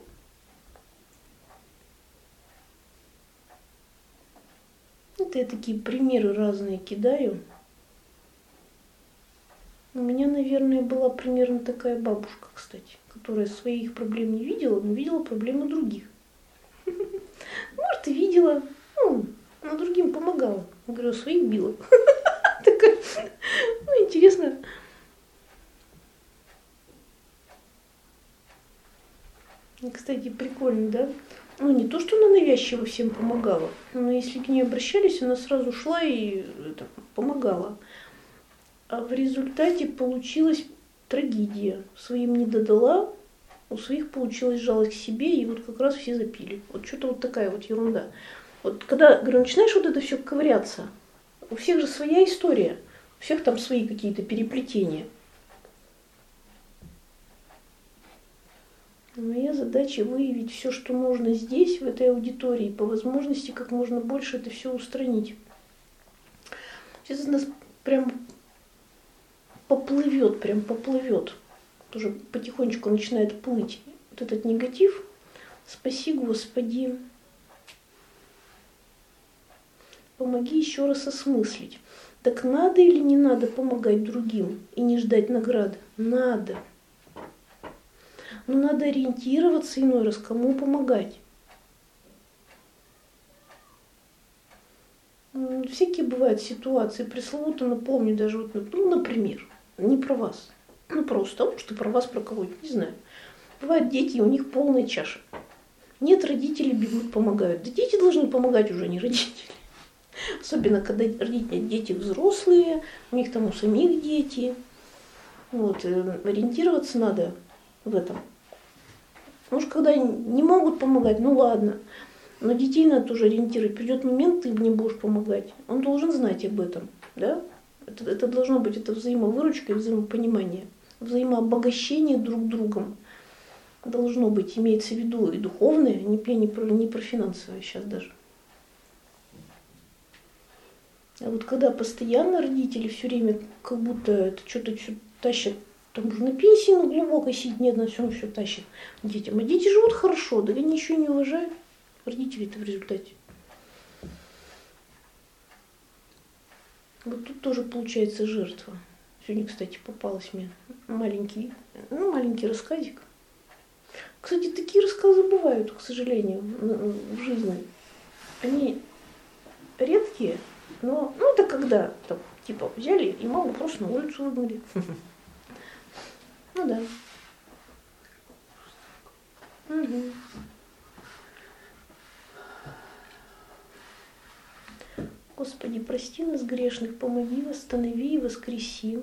Это я такие примеры разные кидаю. У меня, наверное, была примерно такая бабушка, кстати, которая своих проблем не видела, но видела проблемы других. Может, и видела, но другим помогала. Я говорю, своих била. Ну, интересно. Кстати, прикольно, да? Ну, не то, что она навязчиво всем помогала, но если к ней обращались, она сразу шла и помогала. А в результате получилась трагедия. Своим не додала, у своих получилась жалость к себе, и вот как раз все запили. Вот что-то вот такая вот ерунда. Вот когда, говорю, начинаешь вот это все ковыряться, у всех же своя история, у всех там свои какие-то переплетения. Моя задача выявить все, что можно здесь, в этой аудитории, по возможности как можно больше это все устранить. Сейчас у нас прям поплывет. Тоже потихонечку начинает плыть вот этот негатив. Спаси, Господи. Помоги еще раз осмыслить. Так надо или не надо помогать другим и не ждать награды? Надо. Но надо ориентироваться иной раз, кому помогать. Всякие бывают ситуации, пресловуто напомню даже, вот, например, не про вас, просто, может и про вас, про кого-нибудь, не знаю. Бывают дети, у них полная чаша. Нет, родители бегут, помогают. Да дети должны помогать уже, не родители. Особенно, когда дети взрослые, у них там у самих дети. Вот, ориентироваться надо в этом. Может, когда не могут помогать, ну ладно. Но детей надо тоже ориентировать. Придет момент, ты мне будешь помогать. Он должен знать об этом. Да? Это должно быть это взаимовыручка и взаимопонимание. Взаимообогащение друг другом. Должно быть, имеется в виду и духовное, не про финансовое сейчас даже. А вот когда постоянно родители все время как будто это что-то тащат, там уже на пенсии, на глубокой сидит, нет, на всем все тащит детям. А дети живут хорошо, да они еще и не уважают родителей-то в результате. Вот тут тоже получается жертва. Сегодня, кстати, попалась мне маленький рассказик. Кстати, такие рассказы бывают, к сожалению, в жизни. Они редкие, но это когда там, типа взяли и маму просто на улицу выгнали. Ну да. Угу. Господи, прости нас грешных, помоги, восстанови и воскреси.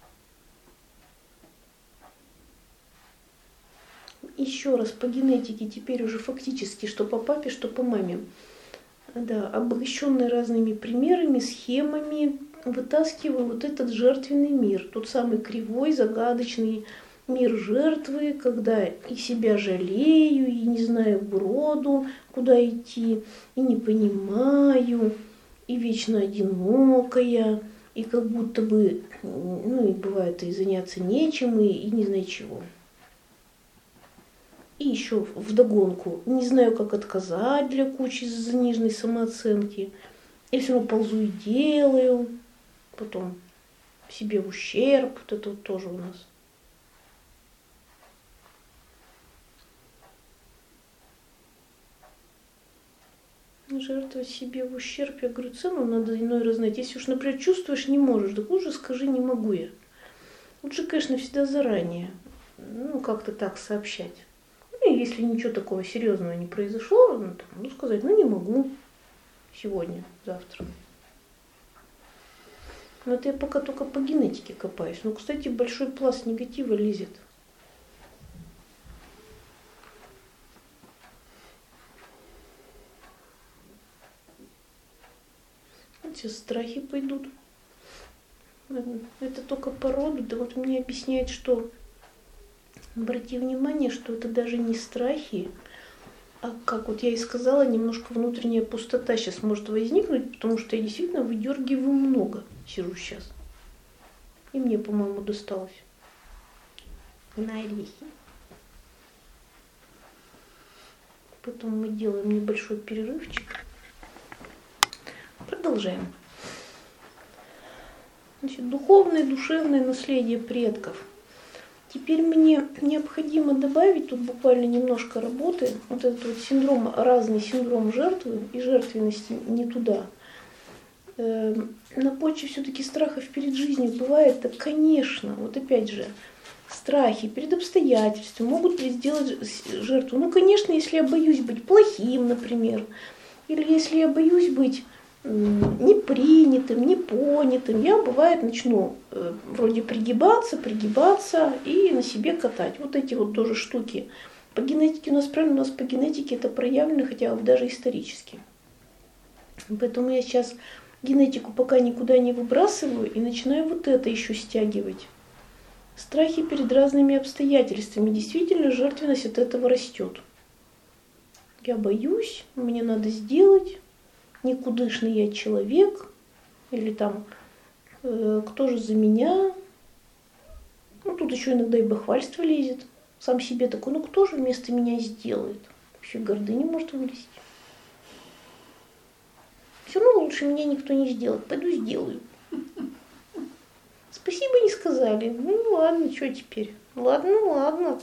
Еще раз по генетике, теперь уже фактически, что по папе, что по маме. Да, обогащенный разными примерами, схемами, вытаскиваю вот этот жертвенный мир, тот самый кривой, загадочный мир жертвы, когда и себя жалею, и не знаю броду, куда идти, и не понимаю, и вечно одинокая, и как будто бы, и бывает и заняться нечем, и не знаю чего. И еще вдогонку, не знаю, как отказать для кучи заниженной самооценки. Я все равно ползу и делаю, потом себе в ущерб, вот это вот тоже у нас. Жертва себе в ущерб, я говорю, цену надо иной раз знать. Если уж, например, чувствуешь, не можешь, так лучше скажи, не могу я. Лучше, конечно, всегда заранее, как-то так сообщать. И если ничего такого серьезного не произошло, сказать, не могу сегодня, завтра. Но это я пока только по генетике копаюсь. Кстати, большой пласт негатива лезет. Сейчас страхи пойдут. Это только по роду. Да вот мне объясняет, что обрати внимание, что это даже не страхи, а как вот я и сказала, немножко внутренняя пустота сейчас может возникнуть, потому что я действительно выдергиваю много, сижу сейчас. И мне, по-моему, досталось. На орехи. Потом мы делаем небольшой перерывчик. Продолжаем. Значит, духовное, душевное наследие предков. Теперь мне необходимо добавить тут буквально немножко работы. Вот этот вот разный синдром жертвы и жертвенности не туда. На почве все-таки страхов перед жизнью бывает, да, конечно, вот опять же, страхи перед обстоятельствами могут ли сделать жертву. Конечно, если я боюсь быть плохим, например, или если я боюсь быть непринятым, непонятым, я, бывает, начну вроде пригибаться и на себе катать. Вот эти вот тоже штуки. По генетике у нас по генетике это проявлено, хотя бы даже исторически. Поэтому я сейчас генетику пока никуда не выбрасываю и начинаю вот это еще стягивать. Страхи перед разными обстоятельствами. Действительно, жертвенность от этого растет. Я боюсь, мне надо сделать. Никудышный я человек, или там, кто же за меня, тут еще иногда и бахвальство лезет, сам себе такой, кто же вместо меня сделает, вообще гордыня может вылезти. Все равно лучше меня никто не сделает, пойду сделаю. Спасибо не сказали, ладно, что теперь, ладно. Вот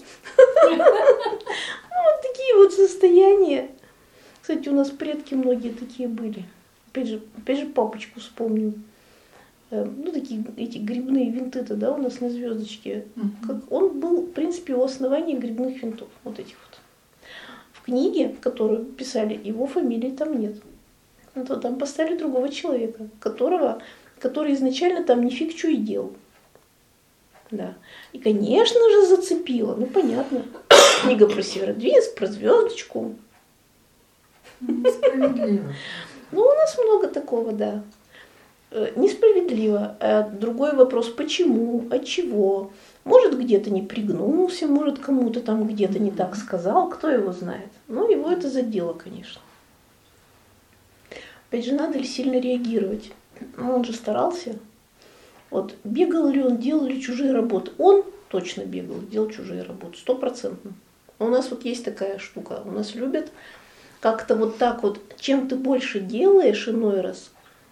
такие вот состояния. Кстати, у нас предки многие такие были. Опять же папочку вспомню. Такие эти грибные винты-то, да, у нас на звездочке. Он был, в принципе, у основания грибных винтов. Вот этих вот. В книге, которую писали, его фамилии там нет. Там поставили другого человека, который изначально там нифиг что и делал. Да. И, конечно же, зацепило. Ну, понятно. Книга про Северодвинск, про звездочку. Несправедливо. Ну, у нас много такого, да. Несправедливо. А другой вопрос, почему, от чего? Может, где-то не пригнулся, может, кому-то там где-то не так сказал, кто его знает. Но его это задело, конечно. Опять же, надо ли сильно реагировать? Ну, он же старался. Вот бегал ли он, делал ли чужие работы? Он точно бегал, делал чужие работы, 100%. У нас вот есть такая штука, у нас любят как-то вот так вот, чем ты больше делаешь иной раз,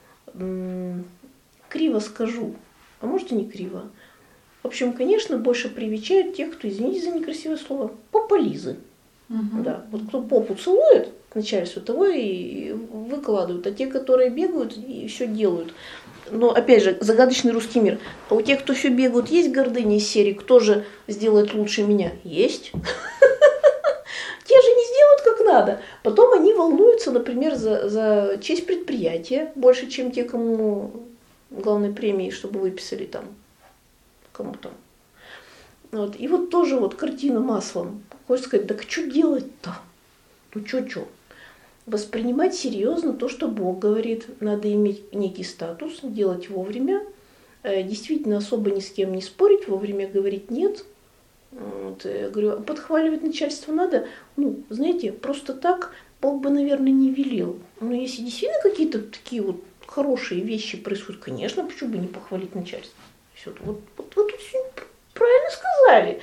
криво скажу, а может и не криво. В общем, конечно, больше привечают тех, кто, извините за некрасивое слово, пополизы. Да, вот кто попу целует начальству, того и выкладывают, а те, которые бегают и все делают. Но, опять же, загадочный русский мир. А у тех, кто все бегают, есть гордыня из серии, кто же сделает лучше меня? Есть. Те же не сделают как надо. Потом они волнуются, например, за честь предприятия, больше, чем те, кому главной премии, чтобы выписали там кому-то. Вот. И вот тоже вот картина маслом. Хочется сказать, так что делать-то? Ну что? Воспринимать серьезно то, что Бог говорит. Надо иметь некий статус, делать вовремя. Действительно особо ни с кем не спорить, вовремя говорить нет. Вот, я говорю, подхваливать начальство надо? Ну, знаете, просто так Бог бы, наверное, не велел. Но если действительно какие-то такие вот хорошие вещи происходят, конечно, почему бы не похвалить начальство? Все, вот вы тут все правильно сказали.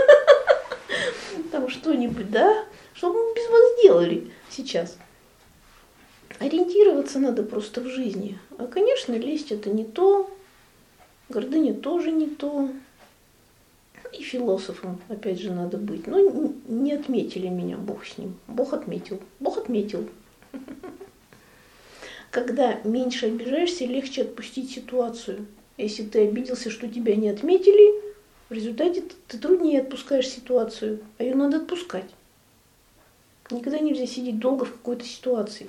Там что-нибудь, да? Что мы без вас делали сейчас? Ориентироваться надо просто в жизни. А, конечно, лесть это не то, гордыня тоже не то. И философом, опять же, надо быть. Но не отметили меня, Бог с ним. Бог отметил. Бог отметил. Когда меньше обижаешься, легче отпустить ситуацию. Если ты обиделся, что тебя не отметили, в результате ты труднее отпускаешь ситуацию, а ее надо отпускать. Никогда нельзя сидеть долго в какой-то ситуации.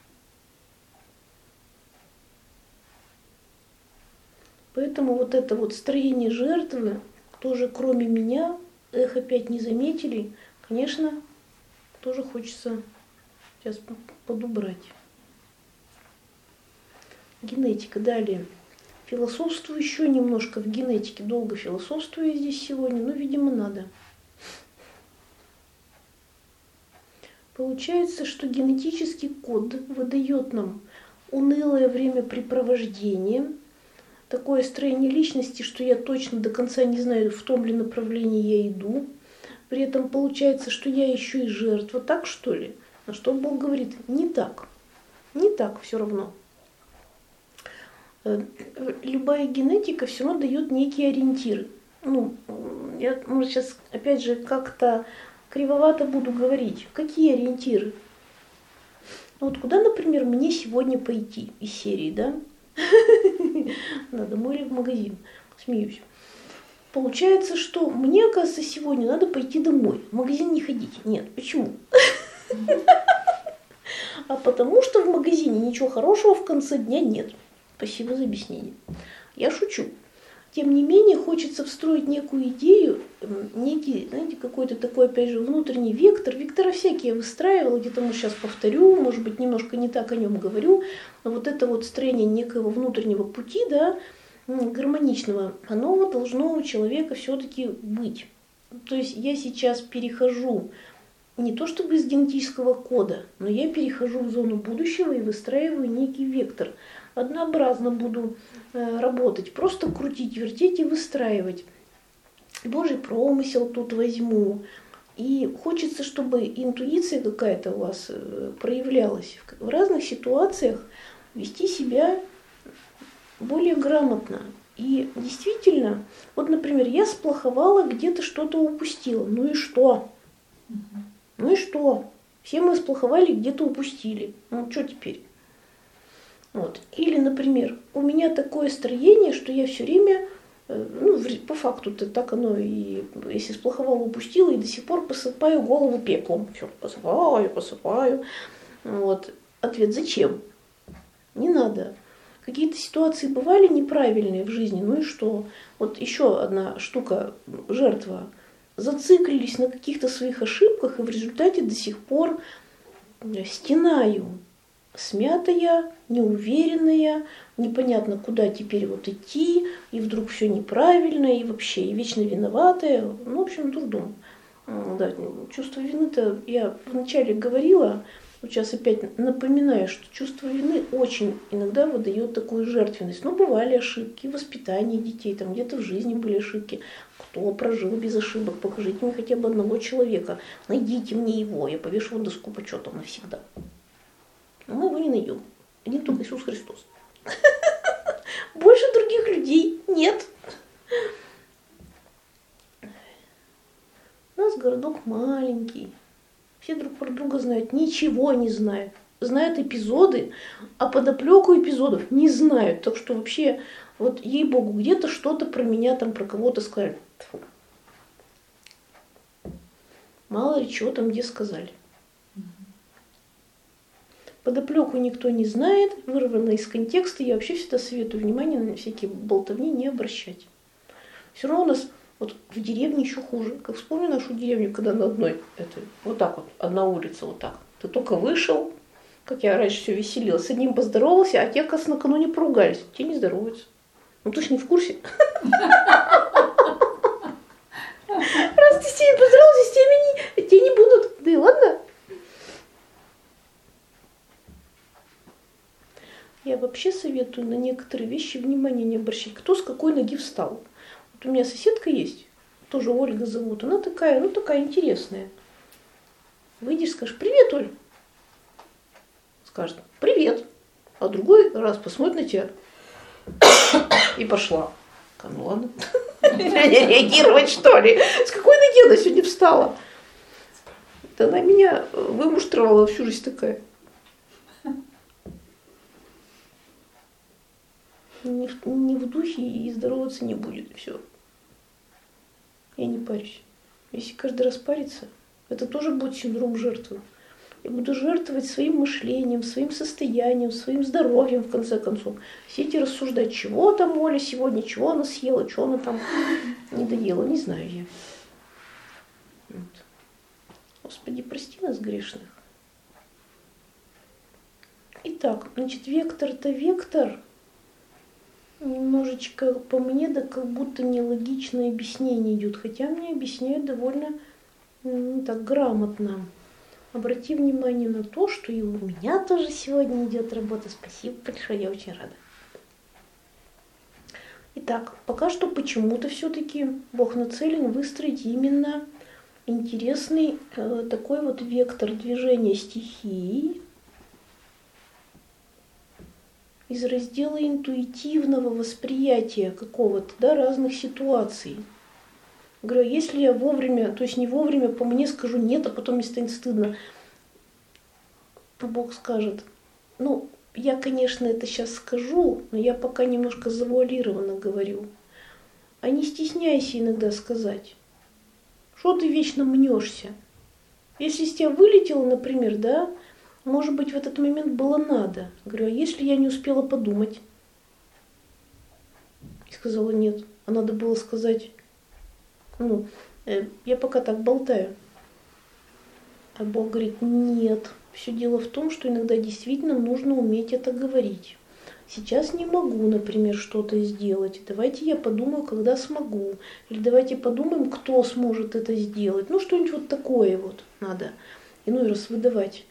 Поэтому вот это вот строение жертвы, тоже кроме меня, опять не заметили, конечно, тоже хочется сейчас подубрать. Генетика. Далее. Философствую еще немножко в генетике. Долго философствую я здесь сегодня, но, видимо, надо. Получается, что генетический код выдает нам унылое времяпрепровождение, такое строение личности, что я точно до конца не знаю, в том ли направлении я иду. При этом получается, что я еще и жертва. Так что ли? На что Бог говорит? Не так. Не так все равно. Любая генетика все равно дает некие ориентиры. Ну, я, может, сейчас, опять же, как-то кривовато буду говорить. Какие ориентиры? Ну, вот куда, например, мне сегодня пойти из серии, да? Надо домой или в магазин? Смеюсь. Получается, что мне, оказывается, сегодня надо пойти домой. В магазин не ходить. Нет, почему? А потому что в магазине ничего хорошего в конце дня нет. Спасибо за объяснение. Я шучу. Тем не менее, хочется встроить некую идею, некий, знаете, какой-то такой, опять же, внутренний вектор. Вектора всякие я выстраивала, где-то, может, сейчас повторю, может быть, немножко не так о нем говорю. Но вот это вот строение некоего внутреннего пути, да, гармоничного, оно должно у человека все-таки быть. То есть я сейчас перехожу не то чтобы из генетического кода, но я перехожу в зону будущего и выстраиваю некий вектор. Однообразно буду работать, просто крутить, вертеть и выстраивать. Божий промысел тут возьму. И хочется, чтобы интуиция какая-то у вас проявлялась. В разных ситуациях вести себя более грамотно. И действительно, вот, например, я сплоховала, где-то что-то упустила. Ну и что? Ну и что? Все мы сплоховали, где-то упустили. Ну что теперь? Вот. Или, например, у меня такое строение, что я все время, ну, по факту-то так оно и, если сплоховала, упустила, и до сих пор посыпаю голову пеплом. Все, посыпаю. Вот. Ответ: зачем? Не надо. Какие-то ситуации бывали неправильные в жизни, ну и что? Вот еще одна штука, жертва. Зациклились на каких-то своих ошибках и в результате до сих пор стенаю. Смятая, неуверенная, непонятно, куда теперь вот идти, и вдруг все неправильно, и вообще, и вечно виноватая. Ну, в общем, дурдом. Да, чувство вины-то я вначале говорила, вот сейчас опять напоминаю, что чувство вины очень иногда выдает такую жертвенность. Но бывали ошибки в воспитании детей, там где-то в жизни были ошибки. Кто прожил без ошибок? Покажите мне хотя бы одного человека. Найдите мне его, я повешу на доску почета навсегда. Но мы его не найдем. Один только Иисус Христос. Больше других людей нет. У нас городок маленький. Все друг про друга знают, ничего не знают. Знают эпизоды, а подоплеку эпизодов не знают. Так что вообще, вот ей-богу, где-то что-то про меня, там про кого-то сказали. Тьфу. Мало ли чего там где сказали. Подоплеку никто не знает, вырвано из контекста. Я вообще всегда советую внимание на всякие болтовни не обращать. Все равно у нас вот в деревне еще хуже. Как вспомню нашу деревню, когда на одной, вот так вот, одна улица, вот так. Ты только вышел, как я раньше все веселилась, с одним поздоровался, а те, оказывается, накануне поругались. Те не здороваются. Ну ты ж не в курсе. Раз ты с теми поздоровался, с теми те не будут. Да и ладно. Я вообще советую на некоторые вещи внимания не обращать. Кто с какой ноги встал. Вот у меня соседка есть, тоже Ольга зовут. Она такая, ну такая интересная. Выйдешь, скажешь, привет, Оль. Скажет, привет. А другой раз посмотрит на тебя. И пошла. Ну ладно. Не реагировать, что ли? С какой ноги она сегодня встала? Да она меня вымуштровала всю жизнь такая. Не в духе и здороваться не будет. Все. Я не парюсь. Если каждый раз париться, это тоже будет синдром жертвы. Я буду жертвовать своим мышлением, своим состоянием, своим здоровьем, в конце концов. Сидеть и рассуждать, чего там Оля сегодня, чего она съела, чего она там не доела, не знаю я. Вот. Господи, прости нас грешных. Итак, значит, вектор-то вектор. Немножечко по мне, да как будто нелогичное объяснение идет, хотя мне объясняют довольно так грамотно. Обрати внимание на то, что и у меня тоже сегодня идет работа. Спасибо большое, я очень рада. Итак, пока что почему-то все-таки Бог нацелен выстроить именно интересный такой вот вектор движения стихий из раздела интуитивного восприятия какого-то, да, разных ситуаций. Говорю, если я вовремя, то есть не вовремя по мне скажу нет, а потом мне станет стыдно, то Бог скажет, ну, я, конечно, это сейчас скажу, но я пока немножко завуалированно говорю. А не стесняйся иногда сказать. Что ты вечно мнешься? Если из тебя вылетело, например, да, может быть, в этот момент было надо. Говорю, а если я не успела подумать? И сказала, нет. А надо было сказать, я пока так болтаю. А Бог говорит, нет. Все дело в том, что иногда действительно нужно уметь это говорить. Сейчас не могу, например, что-то сделать. Давайте я подумаю, когда смогу. Или давайте подумаем, кто сможет это сделать. Ну, что-нибудь вот такое вот надо. Иной раз выдавать.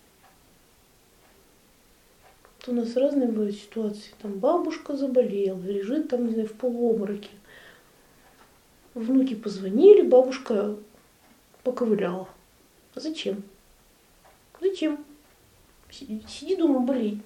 У нас разные бывают ситуации. Там бабушка заболела, лежит там, не знаю, в полуобмороке. Внуки позвонили, бабушка поковыляла. Зачем? Зачем? Сиди дома, болей.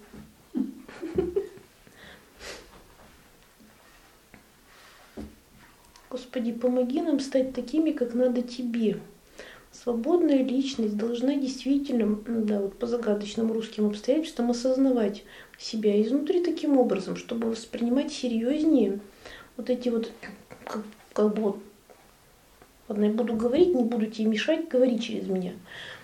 Господи, помоги нам стать такими, как надо тебе. Свободная личность должна действительно, да, вот по загадочным русским обстоятельствам осознавать себя изнутри таким образом, чтобы воспринимать серьезнее вот эти вот, как бы вот, ладно, я буду говорить, не буду тебе мешать, говори через меня.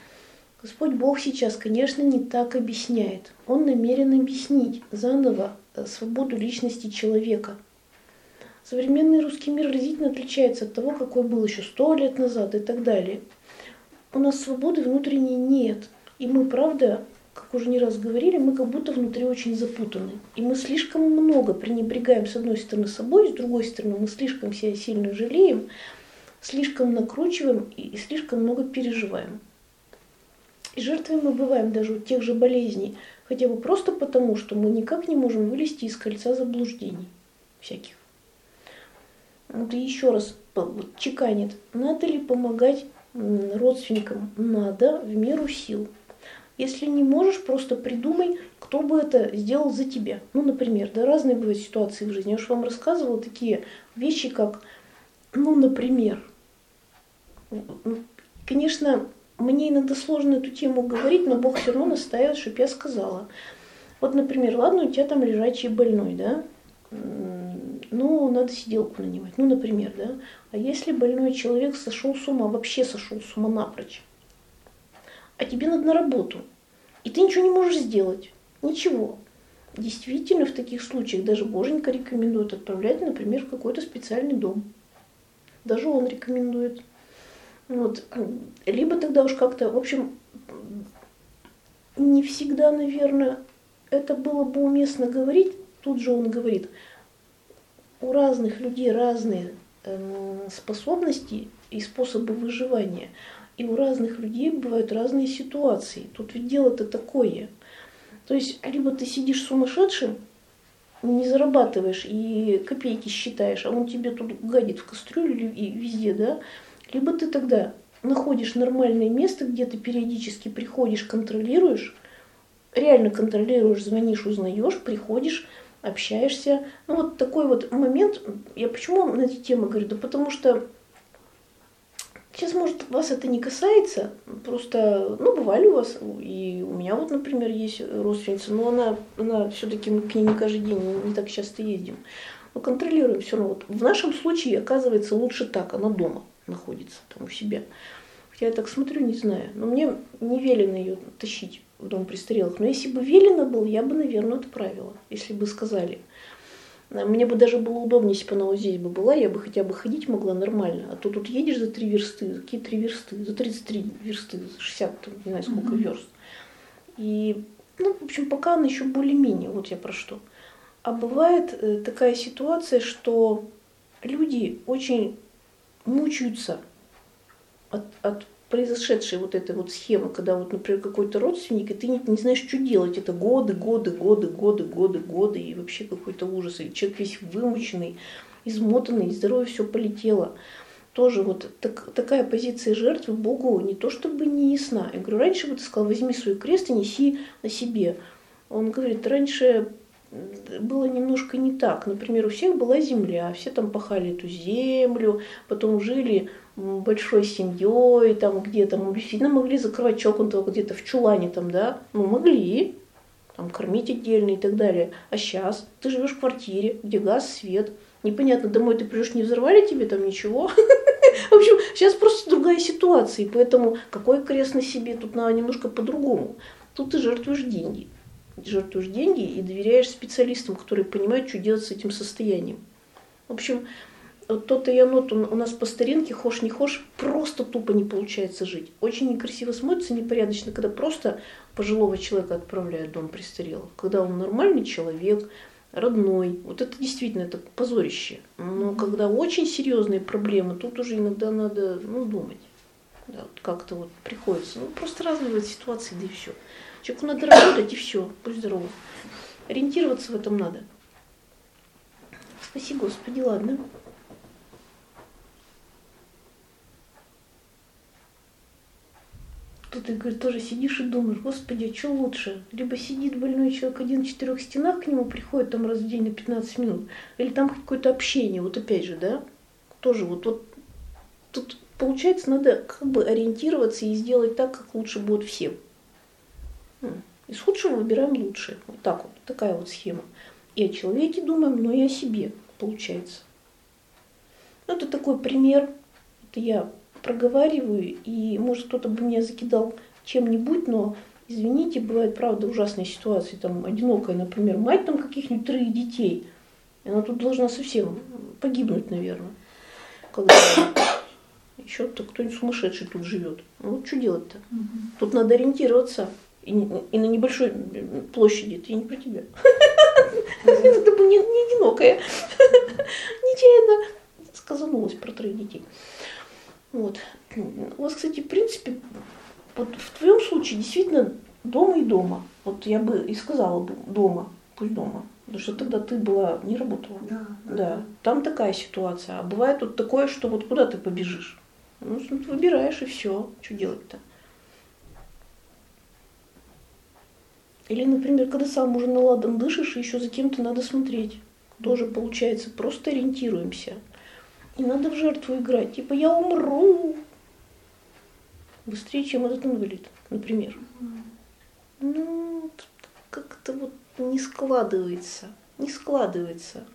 Господь Бог сейчас, конечно, не так объясняет. Он намерен объяснить заново свободу личности человека. Современный русский мир разительно отличается от того, какой был еще 100 лет назад и так далее. У нас свободы внутренней нет. И мы, правда, как уже не раз говорили, мы как будто внутри очень запутаны. И мы слишком много пренебрегаем с одной стороны собой, с другой стороны мы слишком себя сильно жалеем, слишком накручиваем и слишком много переживаем. И жертвами мы бываем даже тех же болезней, хотя бы просто потому, что мы никак не можем вылезти из кольца заблуждений всяких. Вот и еще раз чеканит, надо ли помогать родственникам? Надо в меру сил. Если не можешь, просто придумай, кто бы это сделал за тебя. Ну, например, да, разные бывают ситуации в жизни. Я уж вам рассказывала такие вещи, как, ну, например, конечно, мне иногда сложно эту тему говорить, но Бог все равно настаивает, чтобы я сказала. Вот, например, ладно, у тебя там лежачий больной, да? Ну, надо сиделку нанимать. Ну, например, да? А если больной человек сошел с ума, вообще сошел с ума напрочь, а тебе надо на работу, и ты ничего не можешь сделать, ничего. Действительно, в таких случаях даже Боженька рекомендует отправлять, например, в какой-то специальный дом. Даже он рекомендует. Вот. Либо тогда уж как-то, в общем, не всегда, наверное, это было бы уместно говорить. Тут же он говорит, у разных людей разные способности и способы выживания. И у разных людей бывают разные ситуации. Тут ведь дело-то такое. То есть, либо ты сидишь сумасшедшим, не зарабатываешь и копейки считаешь, а он тебе тут гадит в кастрюлю и везде, да? Либо ты тогда находишь нормальное место, где ты периодически приходишь, контролируешь, реально контролируешь, звонишь, узнаешь, приходишь, общаешься. Ну вот такой вот момент, я почему на эти темы говорю? Да потому что сейчас, может, вас это не касается, просто, ну, бывали у вас, и у меня вот, например, есть родственница, но она все-таки, мы к ней не каждый день, не так часто ездим. Но контролируем все равно. Вот в нашем случае, оказывается, лучше так, она дома находится, там у себя. Хотя я так смотрю, не знаю, но мне не велено ее тащить в дом престарелых. Но если бы велено было, я бы, наверное, отправила, если бы сказали. Мне бы даже было удобнее, если бы она вот здесь бы была, я бы хотя бы ходить могла нормально. А то тут едешь за 3 версты, какие 3 версты? За 33 версты, за 60, там, не знаю, сколько верст. И, ну, в общем, пока она еще более-менее, вот я про что. А бывает такая ситуация, что люди очень мучаются от произошедшей вот этой вот схемы, когда вот, например, какой-то родственник, и ты не знаешь, что делать. Это годы, и вообще какой-то ужас. И человек весь вымученный, измотанный, здоровье все полетело. Тоже вот такая позиция жертвы Богу не то чтобы не ясна. Я говорю, раньше бы ты сказал, возьми свой крест и неси на себе. Он говорит, раньше было немножко не так. Например, у всех была земля, все там пахали эту землю, потом жили большой семьей, там где-то действительно могли закрывать чокнутого где-то в чулане там, да, ну могли, там кормить отдельно и так далее. А сейчас ты живешь в квартире, где газ, свет, непонятно, домой ты придешь, не взорвали тебе там ничего. В общем, сейчас просто другая ситуация, и поэтому какой крест на себе, тут надо немножко по-другому. Тут ты жертвуешь деньги и доверяешь специалистам, которые понимают, что делать с этим состоянием. В общем, вот тот и оно, у нас по старинке, хошь не хошь, просто тупо не получается жить. Очень некрасиво смотрится, непорядочно, когда просто пожилого человека отправляют в дом престарелых. Когда он нормальный человек, родной, вот это действительно это позорище. Но когда очень серьезные проблемы, тут уже иногда надо думать. Да, вот как-то вот приходится. Просто разные ситуации, да и все. Человеку надо работать и все, будь здоров. Ориентироваться в этом надо. Спаси Господи, ладно. Тут, ты, говорит, тоже сидишь и думаешь, Господи, а что лучше? Либо сидит больной человек один в 4 стенах, к нему приходит там раз в день на 15 минут, или там какое-то общение, вот опять же, да? Тоже вот тут получается надо как бы ориентироваться и сделать так, как лучше будет всем. Из худшего выбираем лучшее. Вот так вот, такая вот схема. И о человеке думаем, но и о себе получается. Это такой пример. Это я проговариваю, и может кто-то бы меня закидал чем-нибудь, но Извините, бывает, правда, ужасные ситуации, там, одинокая, например, мать там каких-нибудь 3 детей, и она тут должна совсем погибнуть, наверное, когда еще кто-нибудь сумасшедший тут живет. Ну вот что делать-то? Тут надо ориентироваться. И на небольшой площади, это я не про тебя. Это бы не одинокая. Нечаянно сказанулась про 3 детей. Вот. У вас, кстати, в принципе, вот в твоем случае действительно дома и дома. Вот я бы и сказала бы дома, пусть дома. Потому что тогда ты была, не работала. Да. Там такая ситуация. А бывает тут такое, что вот куда ты побежишь? Ну, выбираешь и все. Что делать-то? Или, например, когда сам уже наладан дышишь, и еще за кем-то надо смотреть. Тоже получается, просто ориентируемся. Не надо в жертву играть. Типа я умру. Быстрее, чем этот инвалид, например. Ну, как-то вот не складывается. Не складывается.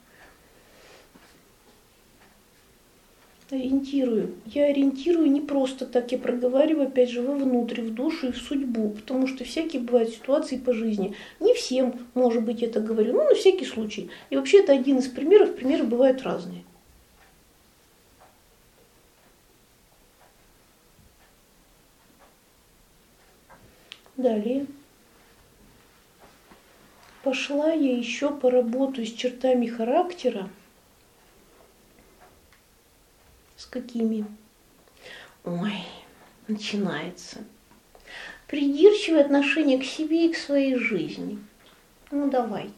Ориентирую. Я ориентирую не просто так, я проговариваю, опять же, вовнутрь, в душу и в судьбу, потому что всякие бывают ситуации по жизни. Не всем, может быть, это говорю, но на всякий случай. И вообще это один из примеров, примеры бывают разные. Далее. Пошла я еще поработаю с чертами характера. С какими? Ой, начинается. Придирчивое отношение к себе и к своей жизни. Ну, давайте.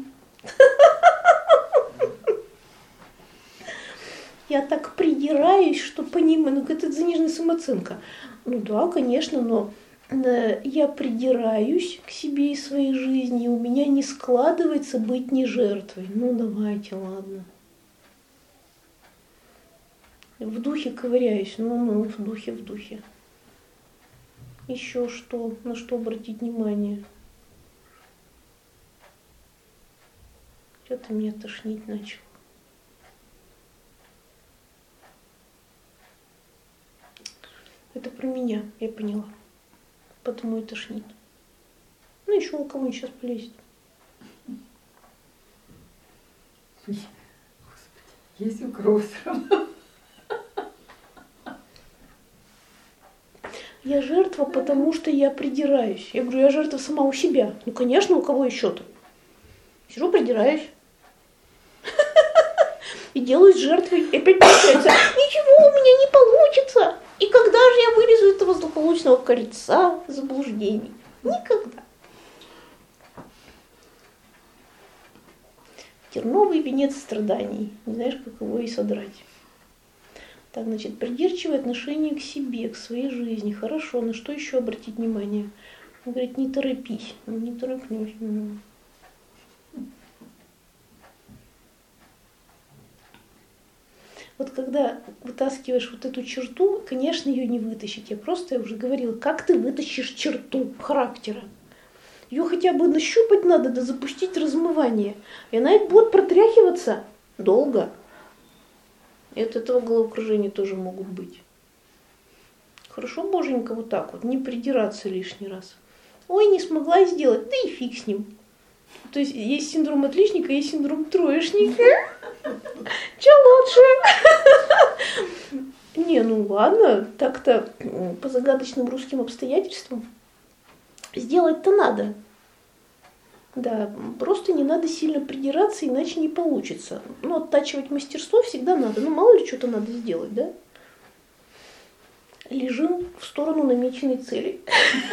Я так придираюсь, что понимаю, ну, это заниженная самооценка. Ну да, конечно, но я придираюсь к себе и своей жизни, и у меня не складывается быть не жертвой. Ну, давайте, ладно. В духе ковыряюсь, ну, в духе. Еще что, на что обратить внимание? Что-то меня тошнить начало. Это про меня, я поняла. Потому и тошнит. Ну, еще у кого-нибудь сейчас полезет. Господи, есть у кого все равно. Я жертва, потому что я придираюсь. Я говорю, я жертва сама у себя. Ну, конечно, у кого еще-то? Сижу, придираюсь. И делаюсь жертвой. И опять получается, ничего у меня не получится. И когда же я вылезу из этого злополучного кольца заблуждений? Никогда. Терновый венец страданий. Не знаешь, как его и содрать. Так, значит, придирчивое отношение к себе, к своей жизни. Хорошо, на что еще обратить внимание? Он говорит, не торопись. Не тороплюсь. Вот когда вытаскиваешь вот эту черту, конечно, ее не вытащить. Я уже говорила, как ты вытащишь черту характера? Ее хотя бы нащупать надо, да запустить размывание. И она будет протряхиваться долго. И от этого головокружения тоже могут быть. Хорошо, боженька, вот так вот, не придираться лишний раз. Ой, не смогла сделать, да и фиг с ним. То есть есть синдром отличника, есть синдром троечника. Че лучше? Не, ну ладно, так-то по загадочным русским обстоятельствам сделать-то надо. Да, просто не надо сильно придираться, иначе не получится. Ну, оттачивать мастерство всегда надо. Ну, мало ли что-то надо сделать, да? Лежим в сторону намеченной цели.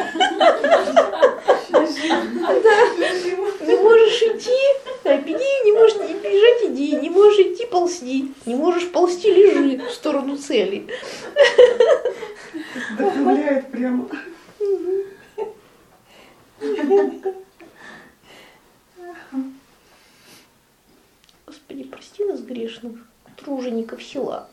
Не можешь идти, беги, не можешь бежать, иди, не можешь идти, ползти, не можешь ползти, лежи в сторону цели. Вдохновляет прямо. Господи, прости нас, грешных, тружеников села.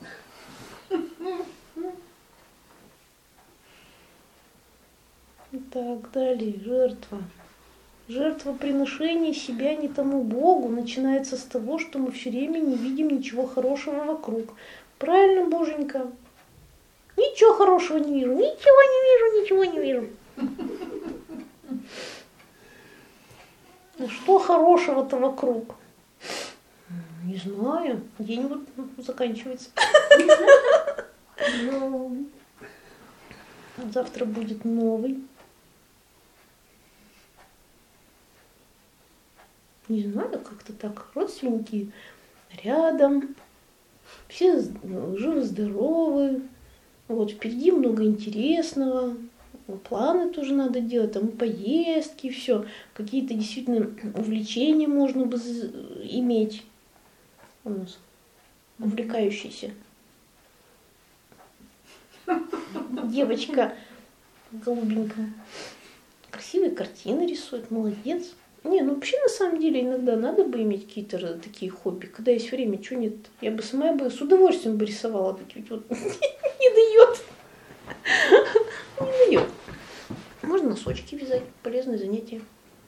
Так, далее, жертва. Жертвоприношение себя не тому Богу начинается с того, что мы все время не видим ничего хорошего вокруг. Правильно, боженька? Ничего хорошего не вижу, ничего не вижу. Ну что хорошего-то вокруг? Не знаю, день вот заканчивается. Завтра будет новый. Не знаю, как-то так. Родственники рядом, все живы-здоровы. Вот, впереди много интересного. Планы тоже надо делать, там поездки, все. Какие-то действительно увлечения можно бы иметь у нас, увлекающиеся. Девочка голубенькая. Красивые картины рисует, молодец. Не, ну вообще на самом деле иногда надо бы иметь какие-то такие хобби. Когда есть время, что нет? Я бы сама с удовольствием бы рисовала такие вот. Не дает. Не дает. Можно носочки вязать, полезное занятие.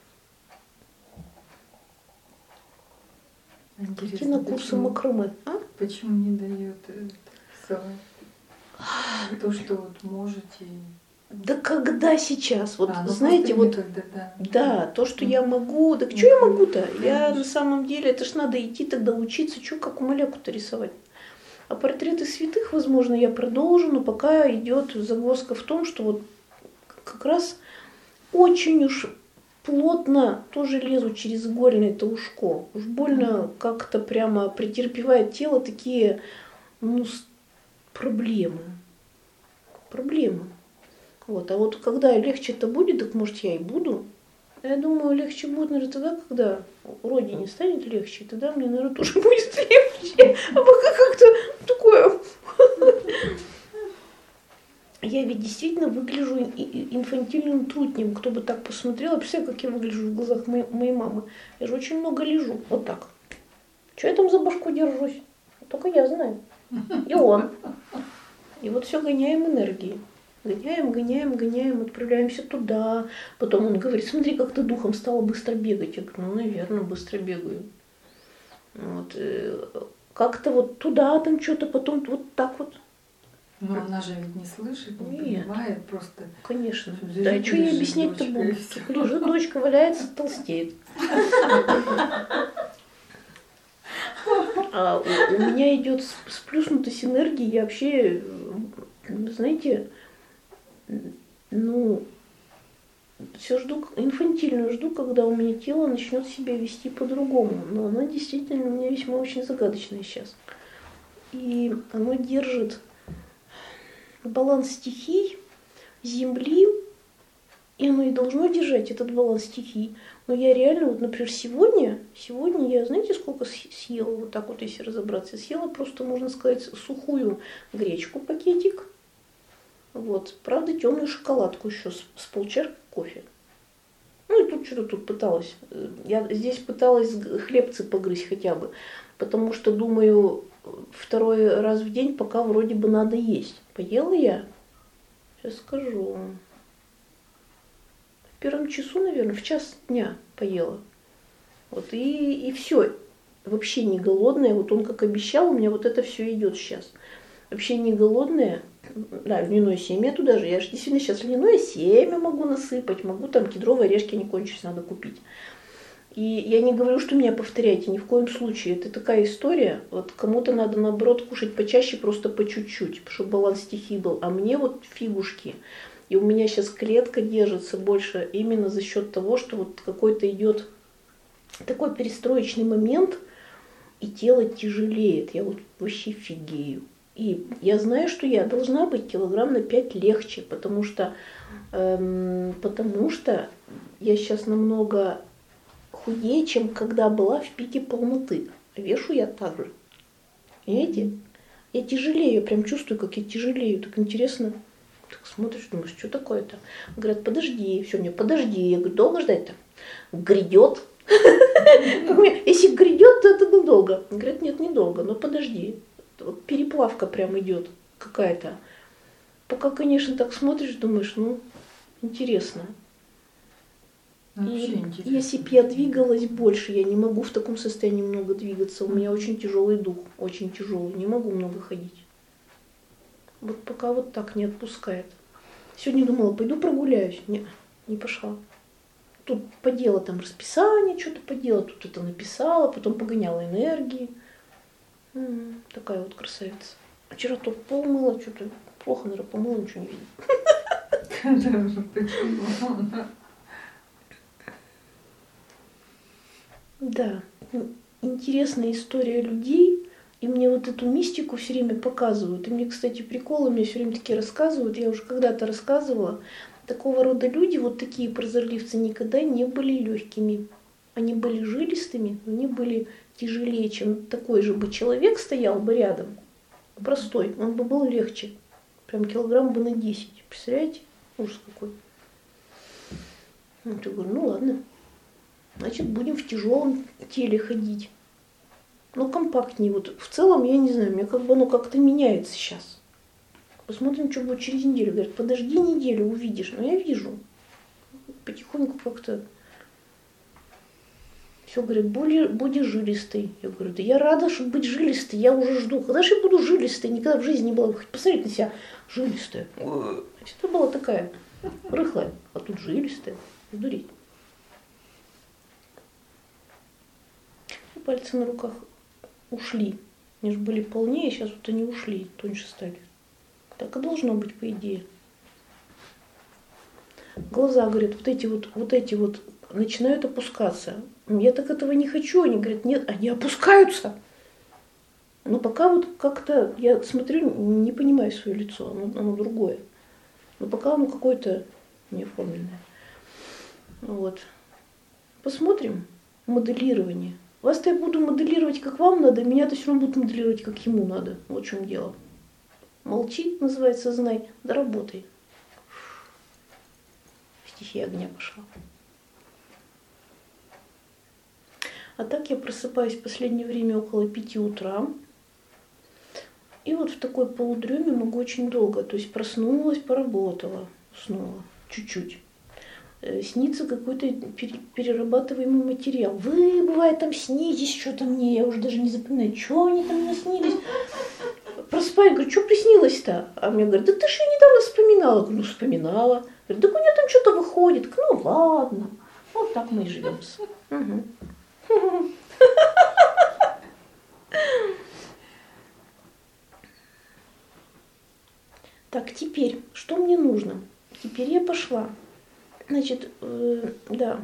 Идти на курсы макраме. А? Почему не дает рисовать? То, что вот можете. Да когда сейчас? Вот ну знаете, вот никогда, да, то, что я могу, так что я могу-то? Я на самом деле, это ж надо идти тогда учиться, что как маляку-то рисовать. А портреты святых, возможно, я продолжу, но пока идет загвоздка в том, что вот как раз очень уж плотно тоже лезу через игольное-то ушко. Уж больно как-то прямо претерпевает тело такие проблемы. Вот. А вот когда легче-то будет, так может я и буду. Я думаю, легче будет, наверное, тогда, когда родине станет легче, тогда мне, наверное, тоже будет легче. А пока как-то такое... Я ведь действительно выгляжу инфантильным трутнем. Кто бы так посмотрел, представляю, как я выгляжу в глазах моей мамы. Я же очень много лежу, вот так. Что я там за башку держусь? Только я знаю. И он. И вот все гоняем энергии. Гоняем, отправляемся туда. Потом он говорит, смотри, как ты духом стала быстро бегать. Я говорю, наверное, быстро бегаю. Вот. Как-то вот туда там что-то, потом вот так вот. Но она же ведь не слышит, не понимает просто. Конечно. Да, что ей объяснять-то буду? Лежит дочка, валяется, толстеет. А у меня идет сплюснутость энергии. Я вообще, знаете, все инфантильно жду, когда у меня тело начнет себя вести по-другому. Но оно действительно у меня весьма очень загадочное сейчас. И оно держит баланс стихий, земли, и оно и должно держать этот баланс стихий. Но я реально, вот, например, сегодня я, знаете, сколько съела, вот так вот, если разобраться, съела просто, можно сказать, сухую гречку, пакетик, вот, правда, темную шоколадку еще с полчашки кофе. Ну и тут что-то пыталась. Я здесь пыталась хлебцы погрызть хотя бы, потому что, думаю, второй раз в день пока вроде бы надо есть. Поела я? Сейчас скажу. В первом часу, наверное, в час дня поела. Вот и все. Вообще не голодная. Вот он как обещал, у меня вот это все идет сейчас. Вообще не голодная. Да, льняное семя туда же. Я же действительно сейчас льняное семя могу насыпать, могу там кедровые орешки не кончились, надо купить. И я не говорю, что меня повторяйте, ни в коем случае. Это такая история. Вот кому-то надо, наоборот, кушать почаще, просто по чуть-чуть, чтобы баланс стихий был. А мне вот фигушки. И у меня сейчас клетка держится больше именно за счет того, что вот какой-то идет такой перестроечный момент, и тело тяжелеет. Я вот вообще фигею. И я знаю, что я должна быть килограмм на 5 легче, потому что я сейчас намного худее, чем когда была в пике полноты. Вешу я так же. Понимаете? Я тяжелею, я прям чувствую, как я тяжелею. Так интересно. Так смотришь, думаешь, что такое-то? Говорят, подожди, все, мне подожди. Я говорю, долго ждать-то? Грядет. Если грядет, то это недолго. Говорят, нет, недолго, но подожди. Вот переплавка прям идет какая-то. Пока, конечно, так смотришь, думаешь, интересно. И если бы я двигалась больше, я не могу в таком состоянии много двигаться. У меня очень тяжелый дух, очень тяжелый. Не могу много ходить. Вот пока вот так не отпускает. Сегодня думала, пойду прогуляюсь. Не пошла. тут подела там расписание, что-то подела, тут это написала, потом погоняла энергии. Такая вот красавица. Вчера только пол мыла, что-то плохо, наверное, помыла, ничего не видно. Почему? Да, интересная история людей, и мне вот эту мистику все время показывают. И мне, кстати, приколы мне все время такие рассказывают. Я уже когда-то рассказывала. Такого рода люди, вот такие прозорливцы, никогда не были легкими. Они были жилистыми, но они были тяжелее, чем такой же бы человек стоял бы рядом. Простой, он бы был легче. Прям килограмм бы на 10. Представляете? Ужас какой. Вот я говорю, ну ладно. Значит, будем в тяжелом теле ходить. Ну, компактнее. Вот в целом, я не знаю, мне как бы оно как-то меняется сейчас. Посмотрим, что будет через неделю. Говорят, подожди неделю, увидишь. Но я вижу. Потихоньку как-то все говорят, будешь жилистой. Я говорю, да я рада, чтобы быть жилистой. Я уже жду. Когда же я буду жилистой? Никогда в жизни не была. Хоть посмотреть на себя. Жилистая. Всегда была такая рыхлая. А тут жилистая. Сдурить. Пальцы на руках ушли. Они же были полнее, сейчас вот они ушли, тоньше стали. Так и должно быть, по идее. Глаза, говорят, вот эти вот начинают опускаться. Я так этого не хочу. Они говорят, нет, они опускаются. Но пока вот как-то, я смотрю, не понимаю свое лицо, оно другое. Но пока оно какое-то неоформленное. Вот. Посмотрим. Моделирование. Вас-то я буду моделировать, как вам надо, меня-то все равно будут моделировать, как ему надо. Вот в чем дело. Молчи, называется, знай, да работай. Стихия огня пошла. А так я просыпаюсь в последнее время около 5 утра. И вот в такой полудреме могу очень долго. То есть проснулась, поработала, уснула чуть-чуть. Снится какой-то перерабатываемый материал. Вы, бывает, там снитесь что-то мне, я уже даже не запоминаю, что они там мне снились. Просыпаюсь, говорю, что приснилось-то? А мне говорят, да ты же недавно вспоминала. Говорю, ну вспоминала. Говорю, так у нее там что-то выходит. Ну ладно, вот так мы и живем. Угу. Так, теперь, что мне нужно? Теперь я пошла. Значит, да,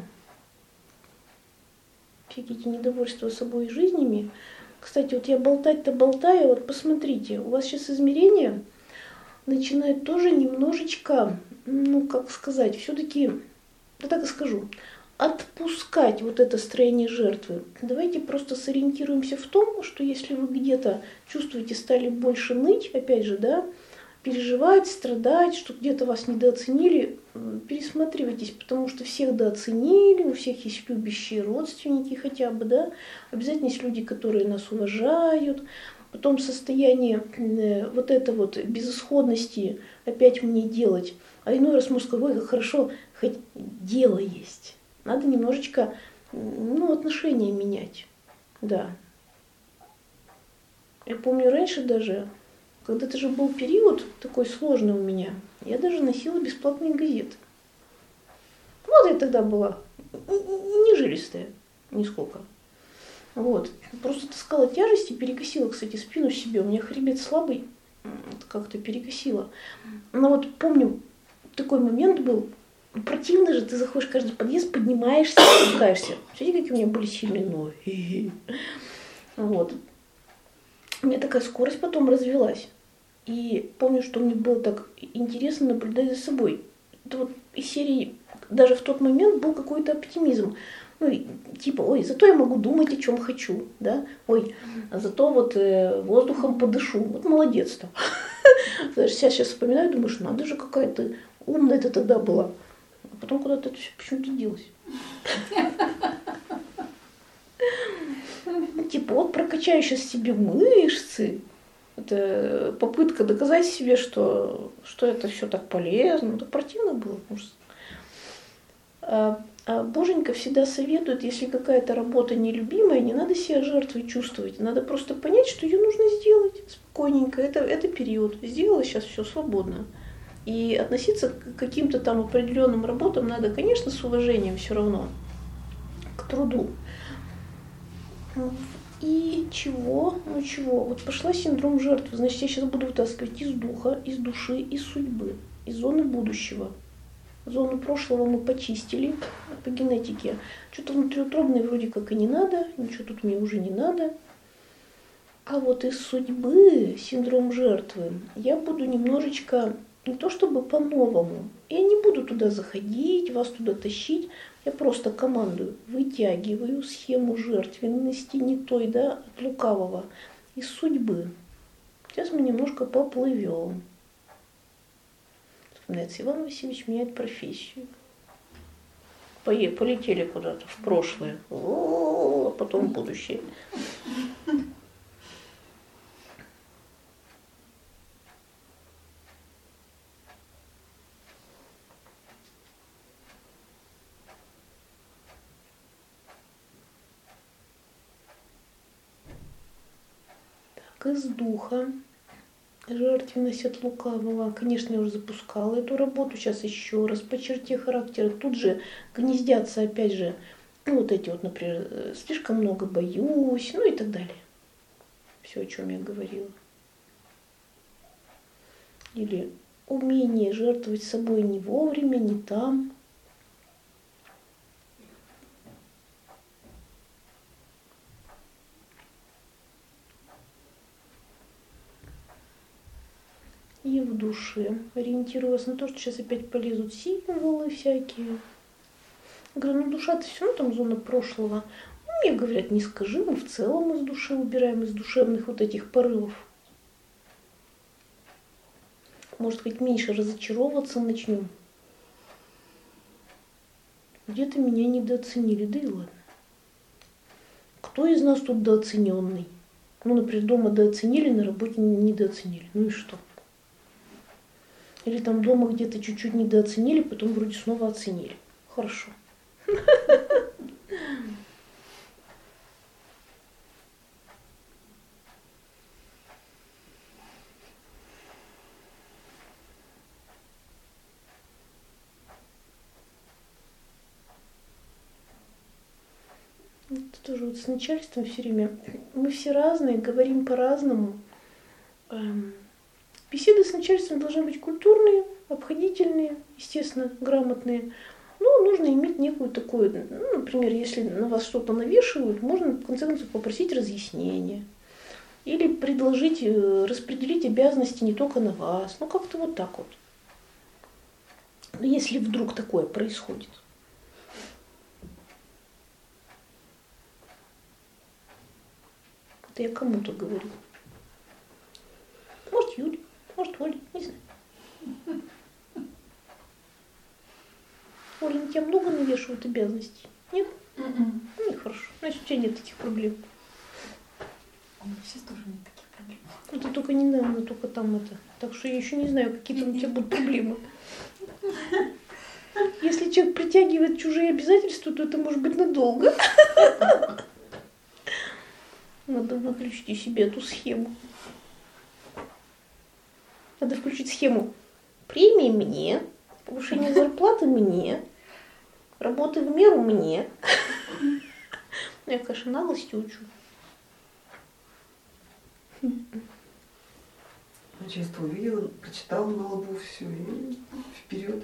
всякие эти недовольства собой и жизнями. Кстати, вот я болтать-то болтаю, вот посмотрите, у вас сейчас измерения начинают тоже немножечко, ну, как сказать, все-таки, да так и скажу, отпускать вот это строение жертвы. Давайте просто сориентируемся в том, что если вы где-то чувствуете, стали больше ныть, опять же, да, переживать, страдать, что где-то вас недооценили, пересматривайтесь, потому что всех дооценили, у всех есть любящие родственники хотя бы, да, обязательно есть люди, которые нас уважают, потом состояние вот это вот безысходности опять мне делать, а иной раз может сказать, ой, как хорошо, хоть дело есть, надо немножечко, ну, отношения менять, да. Я помню раньше даже, когда-то же был период такой сложный у меня, я даже носила бесплатные газеты. Вот я тогда была не жилистая, нисколько. Вот. Просто таскала тяжести, перекосила, кстати, спину себе. У меня хребет слабый, как-то перекосила. Но вот помню, такой момент был, противно же, ты заходишь в каждый подъезд, поднимаешься, спускаешься. Смотрите, какие у меня были сильные ноги. Вот. У меня такая скорость потом развилась. И помню, что мне было так интересно наблюдать за собой. Это вот из серии, даже в тот момент был какой-то оптимизм. Ну, типа, ой, зато я могу думать, о чем хочу, да, ой, а зато вот воздухом подышу, вот молодец-то. Даже сейчас вспоминаю, думаешь, надо же, какая ты умная ты тогда была. А потом куда-то это все почему-то делось. Типа, вот прокачаю сейчас себе мышцы. Это попытка доказать себе, что это все так полезно. Так противно было. А Боженька всегда советует, если какая-то работа нелюбимая, не надо себя жертвой чувствовать. Надо просто понять, что ее нужно сделать спокойненько. Это период. Сделала, сейчас все свободно. И относиться к каким-то там определенным работам надо, конечно, с уважением все равно к труду. И чего? Ну чего? Вот пошла синдром жертвы. Значит, я сейчас буду вытаскивать из духа, из души, из судьбы, из зоны будущего. Зону прошлого мы почистили по генетике. Что-то внутриутробное вроде как и не надо, ничего тут мне уже не надо. А вот из судьбы, синдром жертвы, я буду немножечко, не то чтобы по-новому, я не буду туда заходить, вас туда тащить, я просто командую, вытягиваю схему жертвенности не той, да, от лукавого, из судьбы. Сейчас мы немножко поплывем. Вспоминается, Иван Васильевич меняет профессию. Полетели куда-то в прошлое, а потом в будущее. Так, из духа. Жертвенность от лукавого. Конечно, я уже запускала эту работу. Сейчас еще раз по черте характера. Тут же гнездятся, опять же, ну, вот эти вот, например, слишком много боюсь, ну и так далее. Все, о чем я говорила. Или умение жертвовать собой не вовремя, не там. И в душе ориентировалась на то, что сейчас опять полезут символы всякие. Я говорю, ну душа-то все равно там зона прошлого. Ну, мне говорят, не скажи, мы в целом из души убираем, из душевных вот этих порывов. Может, хоть меньше разочаровываться начнем. Где-то меня недооценили, да и ладно. Кто из нас тут дооцененный? Ну, например, дома дооценили, на работе недооценили. Ну и что? Или там дома где-то чуть-чуть недооценили, потом вроде снова оценили. Хорошо. Это тоже вот с начальством все время. Мы все разные, говорим по-разному. Беседы с начальством должны быть культурные, обходительные, естественно, грамотные. Но нужно иметь некую такую, ну, например, если на вас что-то навешивают, можно в конце концов попросить разъяснения. Или предложить распределить обязанности не только на вас. Ну, как-то вот так вот. Если вдруг такое происходит. Это я кому-то говорю. Может, Юля, может, Оля, не знаю. Оля, на тебя много навешивают обязанностей? Нет? Ну и хорошо. Значит, у тебя нет таких проблем. У меня сейчас тоже нет таких проблем. Это только недавно, только там это. Так что я еще не знаю, какие там у тебя будут проблемы. Если человек притягивает чужие обязательства, то это может быть надолго. Надо выключить из себя эту схему. Надо включить схему премии мне, повышение зарплаты мне, работы в меру мне. Я, конечно, наглости учу. Начальство увидела, прочитала на лбу все и вперед.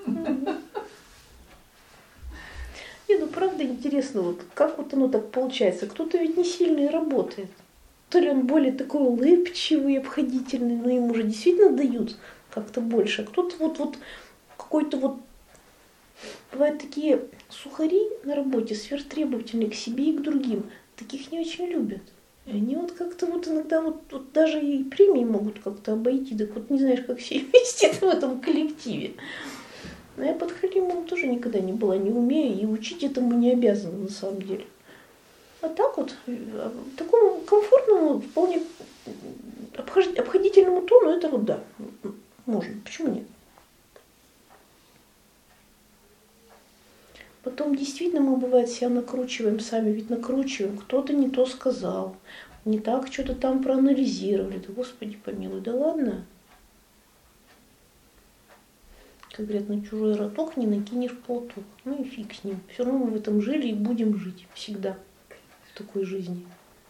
Не, ну правда интересно, вот как вот оно так получается. Кто-то ведь не сильно и работает. То ли он более такой улыбчивый, обходительный, но ему же действительно дают как-то больше. А кто-то вот какой-то вот... Бывают такие сухари на работе, сверхтребовательные к себе и к другим. Таких не очень любят. И они вот как-то вот иногда вот даже и премии могут как-то обойти. Так вот не знаешь, как все вести в этом коллективе. Но я подхалимом тоже никогда не была, не умею, и учить этому не обязана на самом деле. А так вот, такому комфортному, вполне обходительному тону, это вот да, можно, почему нет? Потом действительно мы, бывает, себя накручиваем сами, ведь накручиваем, кто-то не то сказал, не так что-то там проанализировали, да Господи помилуй, да ладно. Как говорят, на чужой роток не накинешь платок. Ну и фиг с ним. Все равно мы в этом жили и будем жить всегда в такой жизни.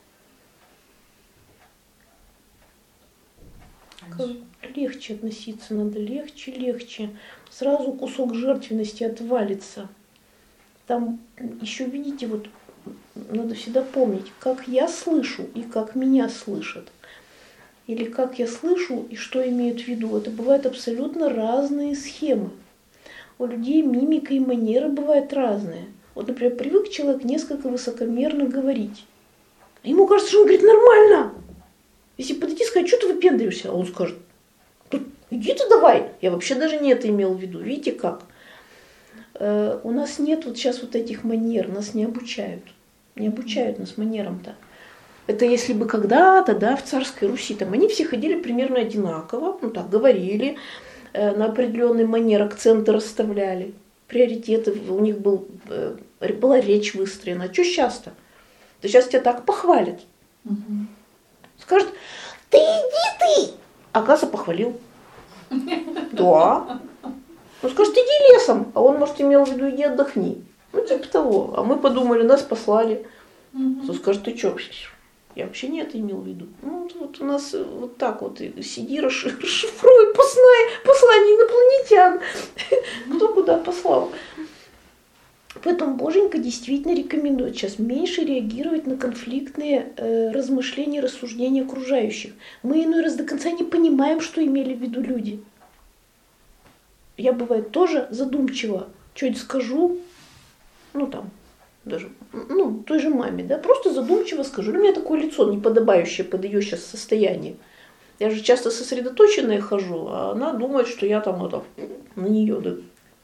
Как легче относиться надо, легче. Сразу кусок жертвенности отвалится. Там еще, видите, вот надо всегда помнить, как я слышу и как меня слышат. Или как я слышу и что имеют в виду. Это бывают абсолютно разные схемы. У людей мимика и манеры бывают разные. Вот, например, привык человек несколько высокомерно говорить. Ему кажется, что он говорит нормально. Если подойти и сказать, что ты выпендриваешься, а он скажет, иди ты давай. Я вообще даже не это имел в виду. Видите как? У нас нет вот сейчас вот этих манер, нас не обучают. Не обучают нас манерам-то. Это если бы когда-то, да, в царской Руси, там они все ходили примерно одинаково, ну так, говорили, на определенный манер акценты расставляли, приоритеты, у них была речь выстроена. А что сейчас-то? Да сейчас тебя так похвалят. Скажет, ты иди ты! Оказывается, похвалил. Да. Ну, скажет, иди лесом. А он, может, имел в виду, иди отдохни. Ну, типа того. А мы подумали, нас послали. То скажет, ты что? Я вообще не это имел в виду. Ну, вот у нас вот так вот. Сиди, расшифруй послание инопланетян. Кто куда послал. Поэтому Боженька действительно рекомендует сейчас меньше реагировать на конфликтные размышления, рассуждения окружающих. Мы иной раз до конца не понимаем, что имели в виду люди. Я, бывает, тоже задумчиво что-нибудь скажу, ну там, даже, ну, той же маме, да, просто задумчиво скажу. У меня такое лицо неподобающее под ее сейчас состояние. Я же часто сосредоточенная хожу, а она думает, что я там это, на нее, да.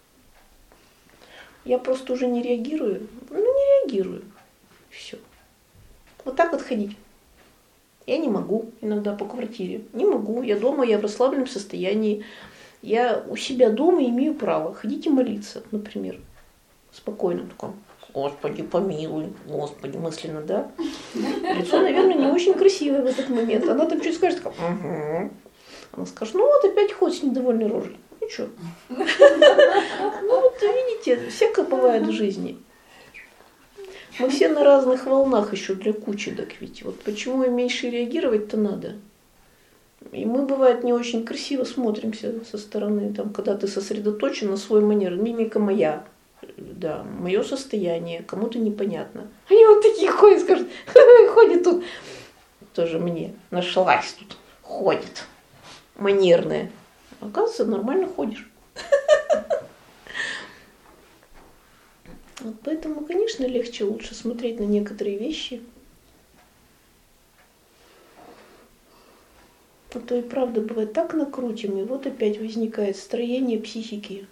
Я просто уже не реагирую. Ну, не реагирую. Все. Вот так вот ходить. Я не могу иногда по квартире. Не могу. Я дома, я в расслабленном состоянии. Я у себя дома имею право. Ходите молиться, например. Спокойно таком. Господи, помилуй. Господи, мысленно, да? Лицо, наверное, не очень красивое в этот момент. Она там что-то скажет, такая, угу. Она скажет, ну вот опять ходит с недовольной рожей. Ну что? Ну вот видите, всякое бывает в жизни. Мы все на разных волнах еще для кучи, так ведь. Вот почему и меньше реагировать-то надо. И мы, бывает, не очень красиво смотримся со стороны, там, когда ты сосредоточен на свой манер. Мимика моя, да, мое состояние, кому-то непонятно. Они вот такие ходят, скажут, ходит тут, тоже мне, нашлась тут, ходит, манерная. Оказывается, нормально ходишь. Вот поэтому, конечно, легче, лучше смотреть на некоторые вещи. А то и правда бывает так накрутим, и вот опять возникает строение психики.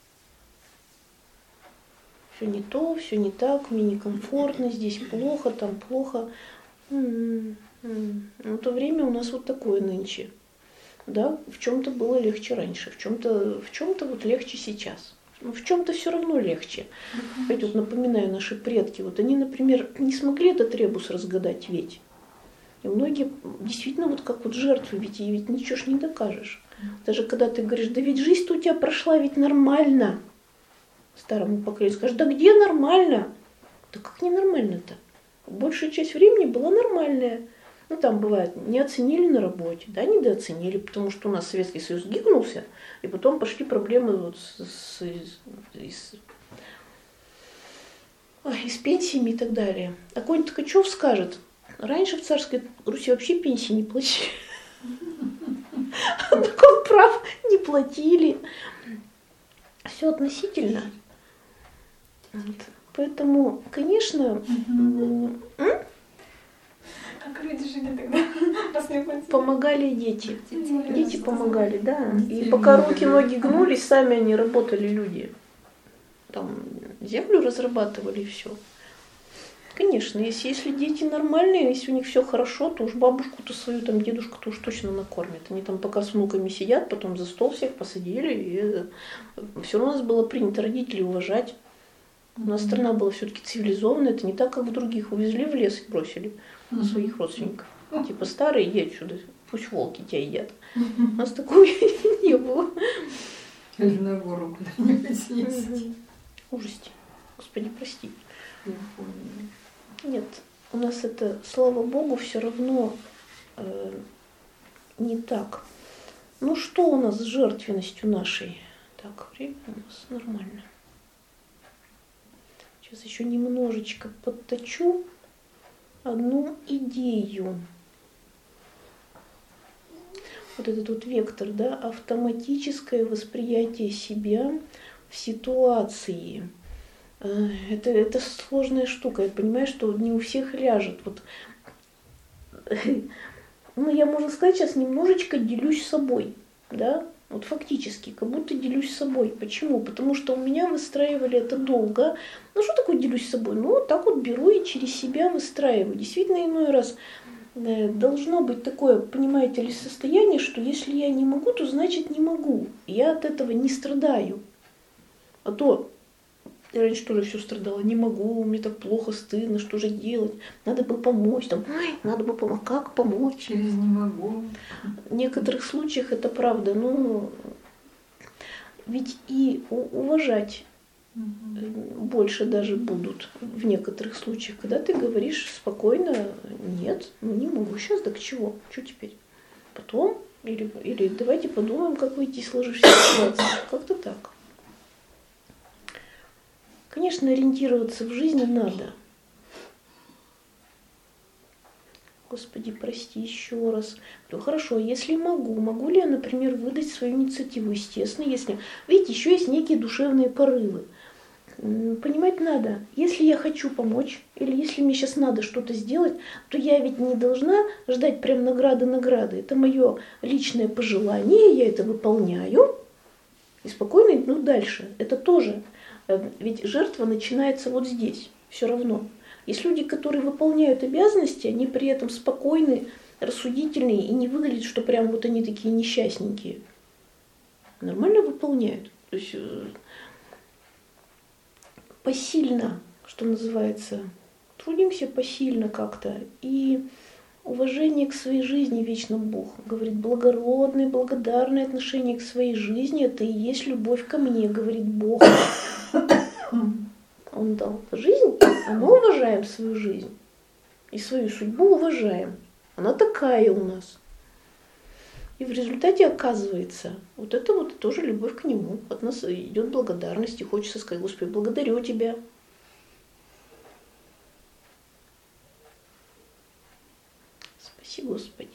Все не то, все не так, мне некомфортно, здесь плохо, там плохо. Но то время у нас вот такое нынче. Да, в чем-то было легче раньше, в чем-то вот легче сейчас. Но в чем-то все равно легче. Опять вот напоминаю, наши предки, вот они, например, не смогли этот ребус разгадать ведь. И многие действительно вот как вот жертвы, ведь ничего ж не докажешь. Даже когда ты говоришь, да ведь жизнь-то у тебя прошла ведь нормально. Старому поколению скажешь, да где нормально? Да как не нормально-то? Большая часть времени была нормальная. Ну, там бывает, не оценили на работе, да, недооценили, потому что у нас Советский Союз гикнулся, и потом пошли проблемы вот с пенсиями и так далее. А какой-нибудь Ткачев скажет, раньше в царской Руси вообще пенсии не платили. Так он прав, не платили. Все относительно. Поэтому, конечно... Как люди жили тогда после пенсии? Помогали дети. Дети помогали, да. И пока руки, ноги гнулись, сами они работали, люди. Там землю разрабатывали и все. Конечно, если дети нормальные, если у них все хорошо, то уж бабушку-то свою, там дедушку-то уж точно накормят. Они там пока с внуками сидят, потом за стол всех посадили. И все равно у нас было принято родителей уважать. У нас страна была все-таки цивилизованная, это не так, как в других. Увезли в лес и бросили своих родственников. Типа старые, иди отсюда, пусть волки тебя едят. У нас такого не было. Или на гору куда-нибудь съездить. Ужасти. Господи, прости. Я помню. Нет, у нас это, слава Богу, все равно не так. Ну что у нас с жертвенностью нашей? Так, время у нас нормально. Сейчас еще немножечко подточу одну идею. Вот этот вот вектор, да, автоматическое восприятие себя в ситуации. Это сложная штука. Я понимаю, что не у всех ляжет. Вот. Ну, я, можно сказать, сейчас немножечко делюсь собой, да, вот фактически, как будто делюсь собой. Почему? Потому что у меня выстраивали это долго. Ну, что такое делюсь собой? Ну, вот так вот беру и через себя выстраиваю. Действительно, иной раз должно быть такое, понимаете ли, состояние, что если я не могу, то значит не могу. Я от этого не страдаю. А то я раньше тоже все страдала, не могу, мне так плохо, стыдно, что же делать, надо бы помочь, там, надо бы помочь, как помочь? Через не могу. В некоторых случаях это правда, но ведь и уважать больше даже будут в некоторых случаях, когда ты говоришь спокойно, нет, ну не могу сейчас, так чего, что теперь? Потом, или давайте подумаем, как выйти из сложившейся ситуации, как-то так. Конечно, ориентироваться в жизни надо. Господи, прости еще раз. Ну, хорошо, если могу ли я, например, выдать свою инициативу? Естественно, если... Видите, еще есть некие душевные порывы. Понимать надо, если я хочу помочь, или если мне сейчас надо что-то сделать, то я ведь не должна ждать прям награды. Это мое личное пожелание, я это выполняю. И спокойно иду дальше. Это тоже... Ведь жертва начинается вот здесь, все равно. Есть люди, которые выполняют обязанности, они при этом спокойны, рассудительные и не выглядят, что прям вот они такие несчастненькие. Нормально выполняют. То есть посильно, что называется, трудимся посильно как-то. И уважение к своей жизни вечно Бог говорит, благородное, благодарное отношение к своей жизни, это и есть любовь ко мне, говорит Бог. Он дал жизнь, а мы уважаем свою жизнь. И свою судьбу уважаем. Она такая у нас. И в результате оказывается, вот это вот тоже любовь к Нему. От нас идет благодарность, и хочется сказать, Господи, благодарю Тебя. Спаси, Господи.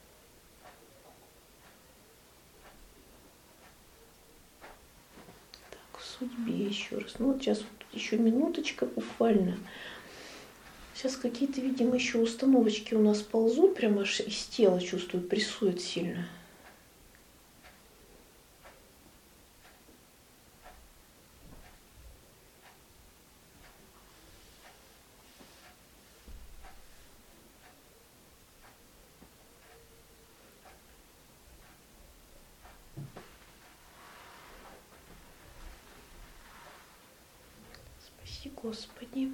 Так, в судьбе еще раз. Ну вот сейчас вот еще минуточка буквально. Сейчас какие-то, видимо, еще установочки у нас ползут, прям аж из тела чувствую, прессует сильно. Спаси, Господи.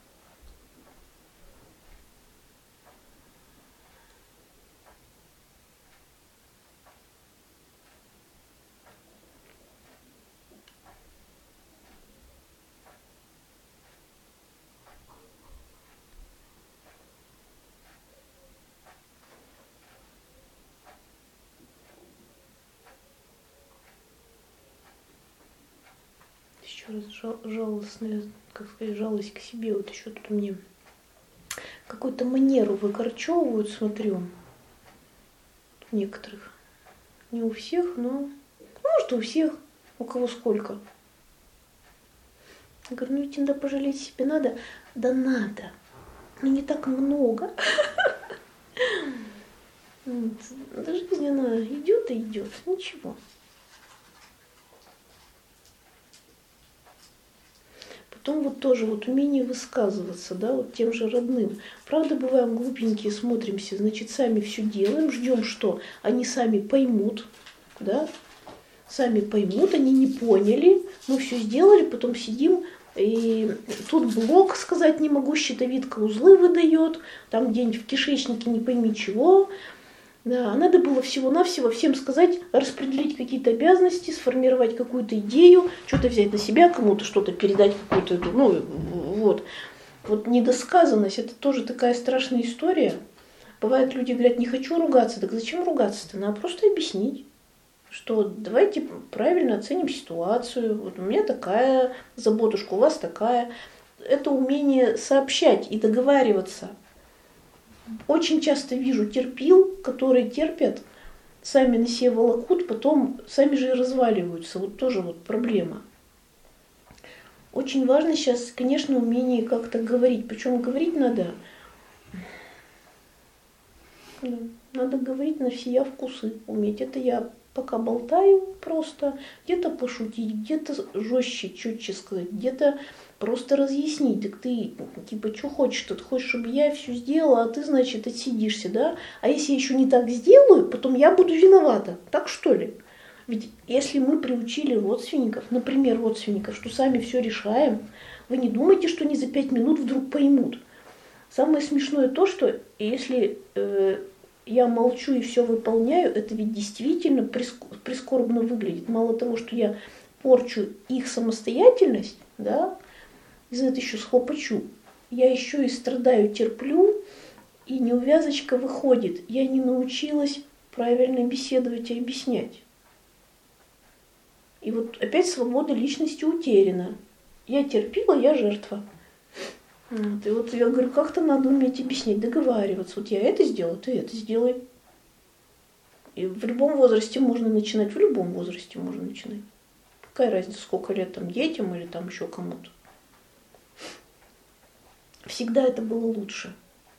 Еще раз жалостная, как сказать, жалость к себе. Вот еще тут мне какую-то манеру выкорчевывают, смотрю. У некоторых. Не у всех, но может у всех, у кого сколько. Я говорю, ну ведь иногда пожалеть себе надо. Да надо, но не так много. Жизнь, она идет и идет, ничего. Потом вот тоже вот умение высказываться, да, вот тем же родным. Правда, бываем глупенькие, смотримся, значит, сами все делаем, ждем, что они сами поймут, да, сами поймут, они не поняли, мы все сделали, потом сидим, и тут блок сказать не могу, щитовидка узлы выдает, там где-нибудь в кишечнике не пойми чего, Да, надо было всего-навсего всем сказать, распределить какие-то обязанности, сформировать какую-то идею, что-то взять на себя, кому-то что-то передать, какую-то, ну, вот. Вот недосказанность – это тоже такая страшная история. Бывает, люди говорят, не хочу ругаться. Так зачем ругаться-то? Надо просто объяснить, что давайте правильно оценим ситуацию. Вот у меня такая заботушка, у вас такая. Это умение сообщать и договариваться. Очень часто вижу терпил, которые терпят, сами на себе волокут, потом сами же и разваливаются. Вот тоже вот проблема. Очень важно сейчас, конечно, умение как-то говорить. Причем говорить надо говорить на все вкусы уметь. Это я пока болтаю просто, где-то пошутить, где-то жестче, четче сказать, где-то просто разъяснить. Так ты, типа, что хочешь? Ты хочешь, чтобы я все сделала, а ты, значит, отсидишься, да? А если я еще не так сделаю, потом я буду виновата. Так что ли? Ведь если мы приучили родственников, например, родственников, что сами все решаем, вы не думайте, что они за 5 минут вдруг поймут. Самое смешное то, что если я молчу и все выполняю, это ведь действительно прискорбно выглядит. Мало того, что я порчу их самостоятельность, да, и за это еще схлопочу, я еще и страдаю, терплю, и неувязочка выходит. Я не научилась правильно беседовать и объяснять. И вот опять свобода личности утеряна. Я терпила, я жертва. Вот. И вот я говорю, как-то надо уметь объяснять, договариваться. Вот я это сделаю, ты это сделай. И в любом возрасте можно начинать, в любом возрасте можно начинать. Какая разница, сколько лет там детям или там еще кому-то. Всегда это было лучше.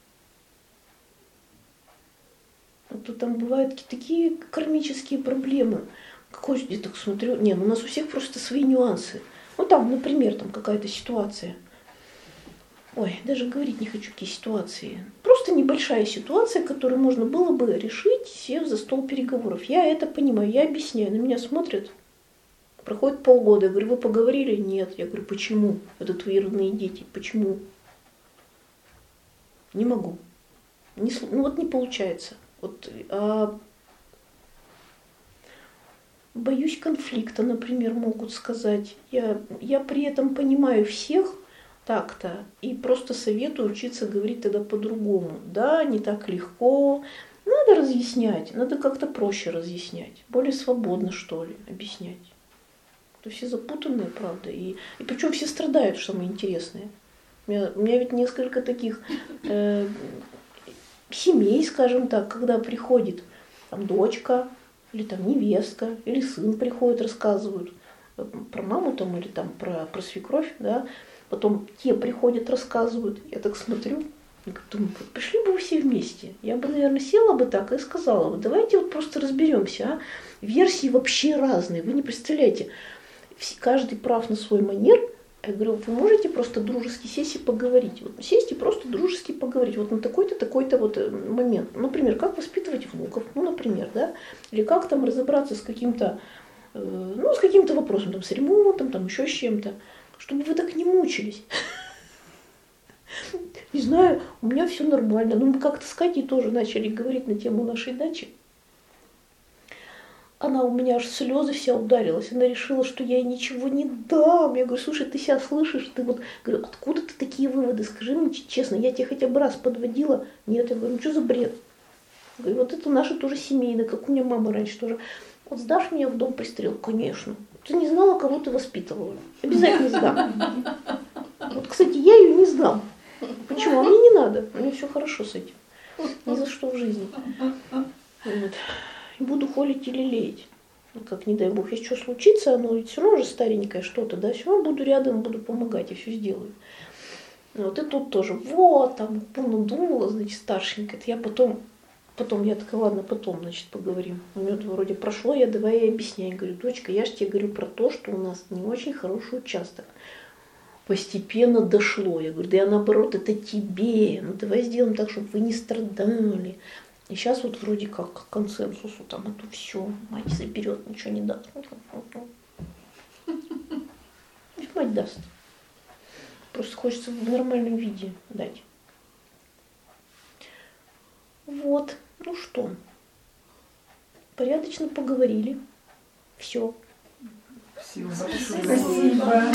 А то там бывают такие кармические проблемы. Какой я так смотрю, у нас у всех просто свои нюансы. Ну там, например, там какая-то ситуация. Ой, даже говорить не хочу, какие ситуации. Просто небольшая ситуация, которую можно было бы решить, сев за стол переговоров. Я это понимаю, я объясняю, на меня смотрят. Проходит полгода, я говорю, вы поговорили? Нет. Я говорю, почему? Это твои родные дети. Почему? Не могу. Ну вот не получается. Вот, боюсь конфликта, например, могут сказать. Я при этом понимаю всех так-то и просто советую учиться говорить тогда по-другому. Да, не так легко. Надо разъяснять, надо как-то проще разъяснять. Более свободно, что ли, объяснять. То все запутанные, правда. И причем все страдают, что самое интересное. У меня ведь несколько таких семей, скажем так, когда приходит там дочка, или там невестка, или сын приходит, рассказывают про маму там, или там про свекровь, да, потом те приходят, рассказывают, я так смотрю, и думаю, пришли бы вы все вместе, я бы, наверное, села бы так и сказала, вот давайте вот просто разберемся, а? Версии вообще разные, вы не представляете, каждый прав на свой манер. Я говорю, вы можете просто дружески сесть и поговорить. Вот сесть и просто дружески поговорить. Вот на такой-то, такой-то вот момент. Например, как воспитывать внуков, ну, например, да. Или как там разобраться с каким-то, с каким-то вопросом, там, с ремонтом, там, еще с чем-то. Чтобы вы так не мучились. Не знаю, у меня все нормально. Ну, мы как-то с Катей тоже начали говорить на тему нашей дачи. Она у меня аж слезы вся ударилась. Она решила, что я ей ничего не дам. Я говорю, слушай, ты себя слышишь? Ты вот, говорю, откуда ты такие выводы? Скажи мне честно, я тебя хотя бы раз подводила? Нет, я говорю, ну что за бред? Я говорю, вот это наше тоже семейное, как у меня мама раньше тоже. Вот сдашь меня в дом пристрел? Конечно. Ты не знала, кого ты воспитывала. Обязательно сдам. Вот, кстати, я ее не сдам. Почему? А мне не надо. У меня все хорошо с этим. Ни за что в жизни. Вот. Буду холить или лелеять. Как не дай бог, если что случится, оно ведь все равно же старенькое что-то, да, все равно буду рядом, буду помогать, я все сделаю. Вот и тут тоже, вот, там, думала, значит, старшенькая, это я потом, я такая, ладно, потом, значит, поговорим. У меня вроде прошло, я давай ей объясняю, говорю, дочка, я же тебе говорю про то, что у нас не очень хороший участок. Постепенно дошло, я говорю, да я наоборот, это тебе, ну давай сделаем так, чтобы вы не страдали. И сейчас вот вроде как к консенсусу, там, а то все, мать заберет, ничего не даст. Мать даст. Просто хочется в нормальном виде дать. Вот, ну что, порядочно поговорили. Все. Спасибо большое. Спасибо.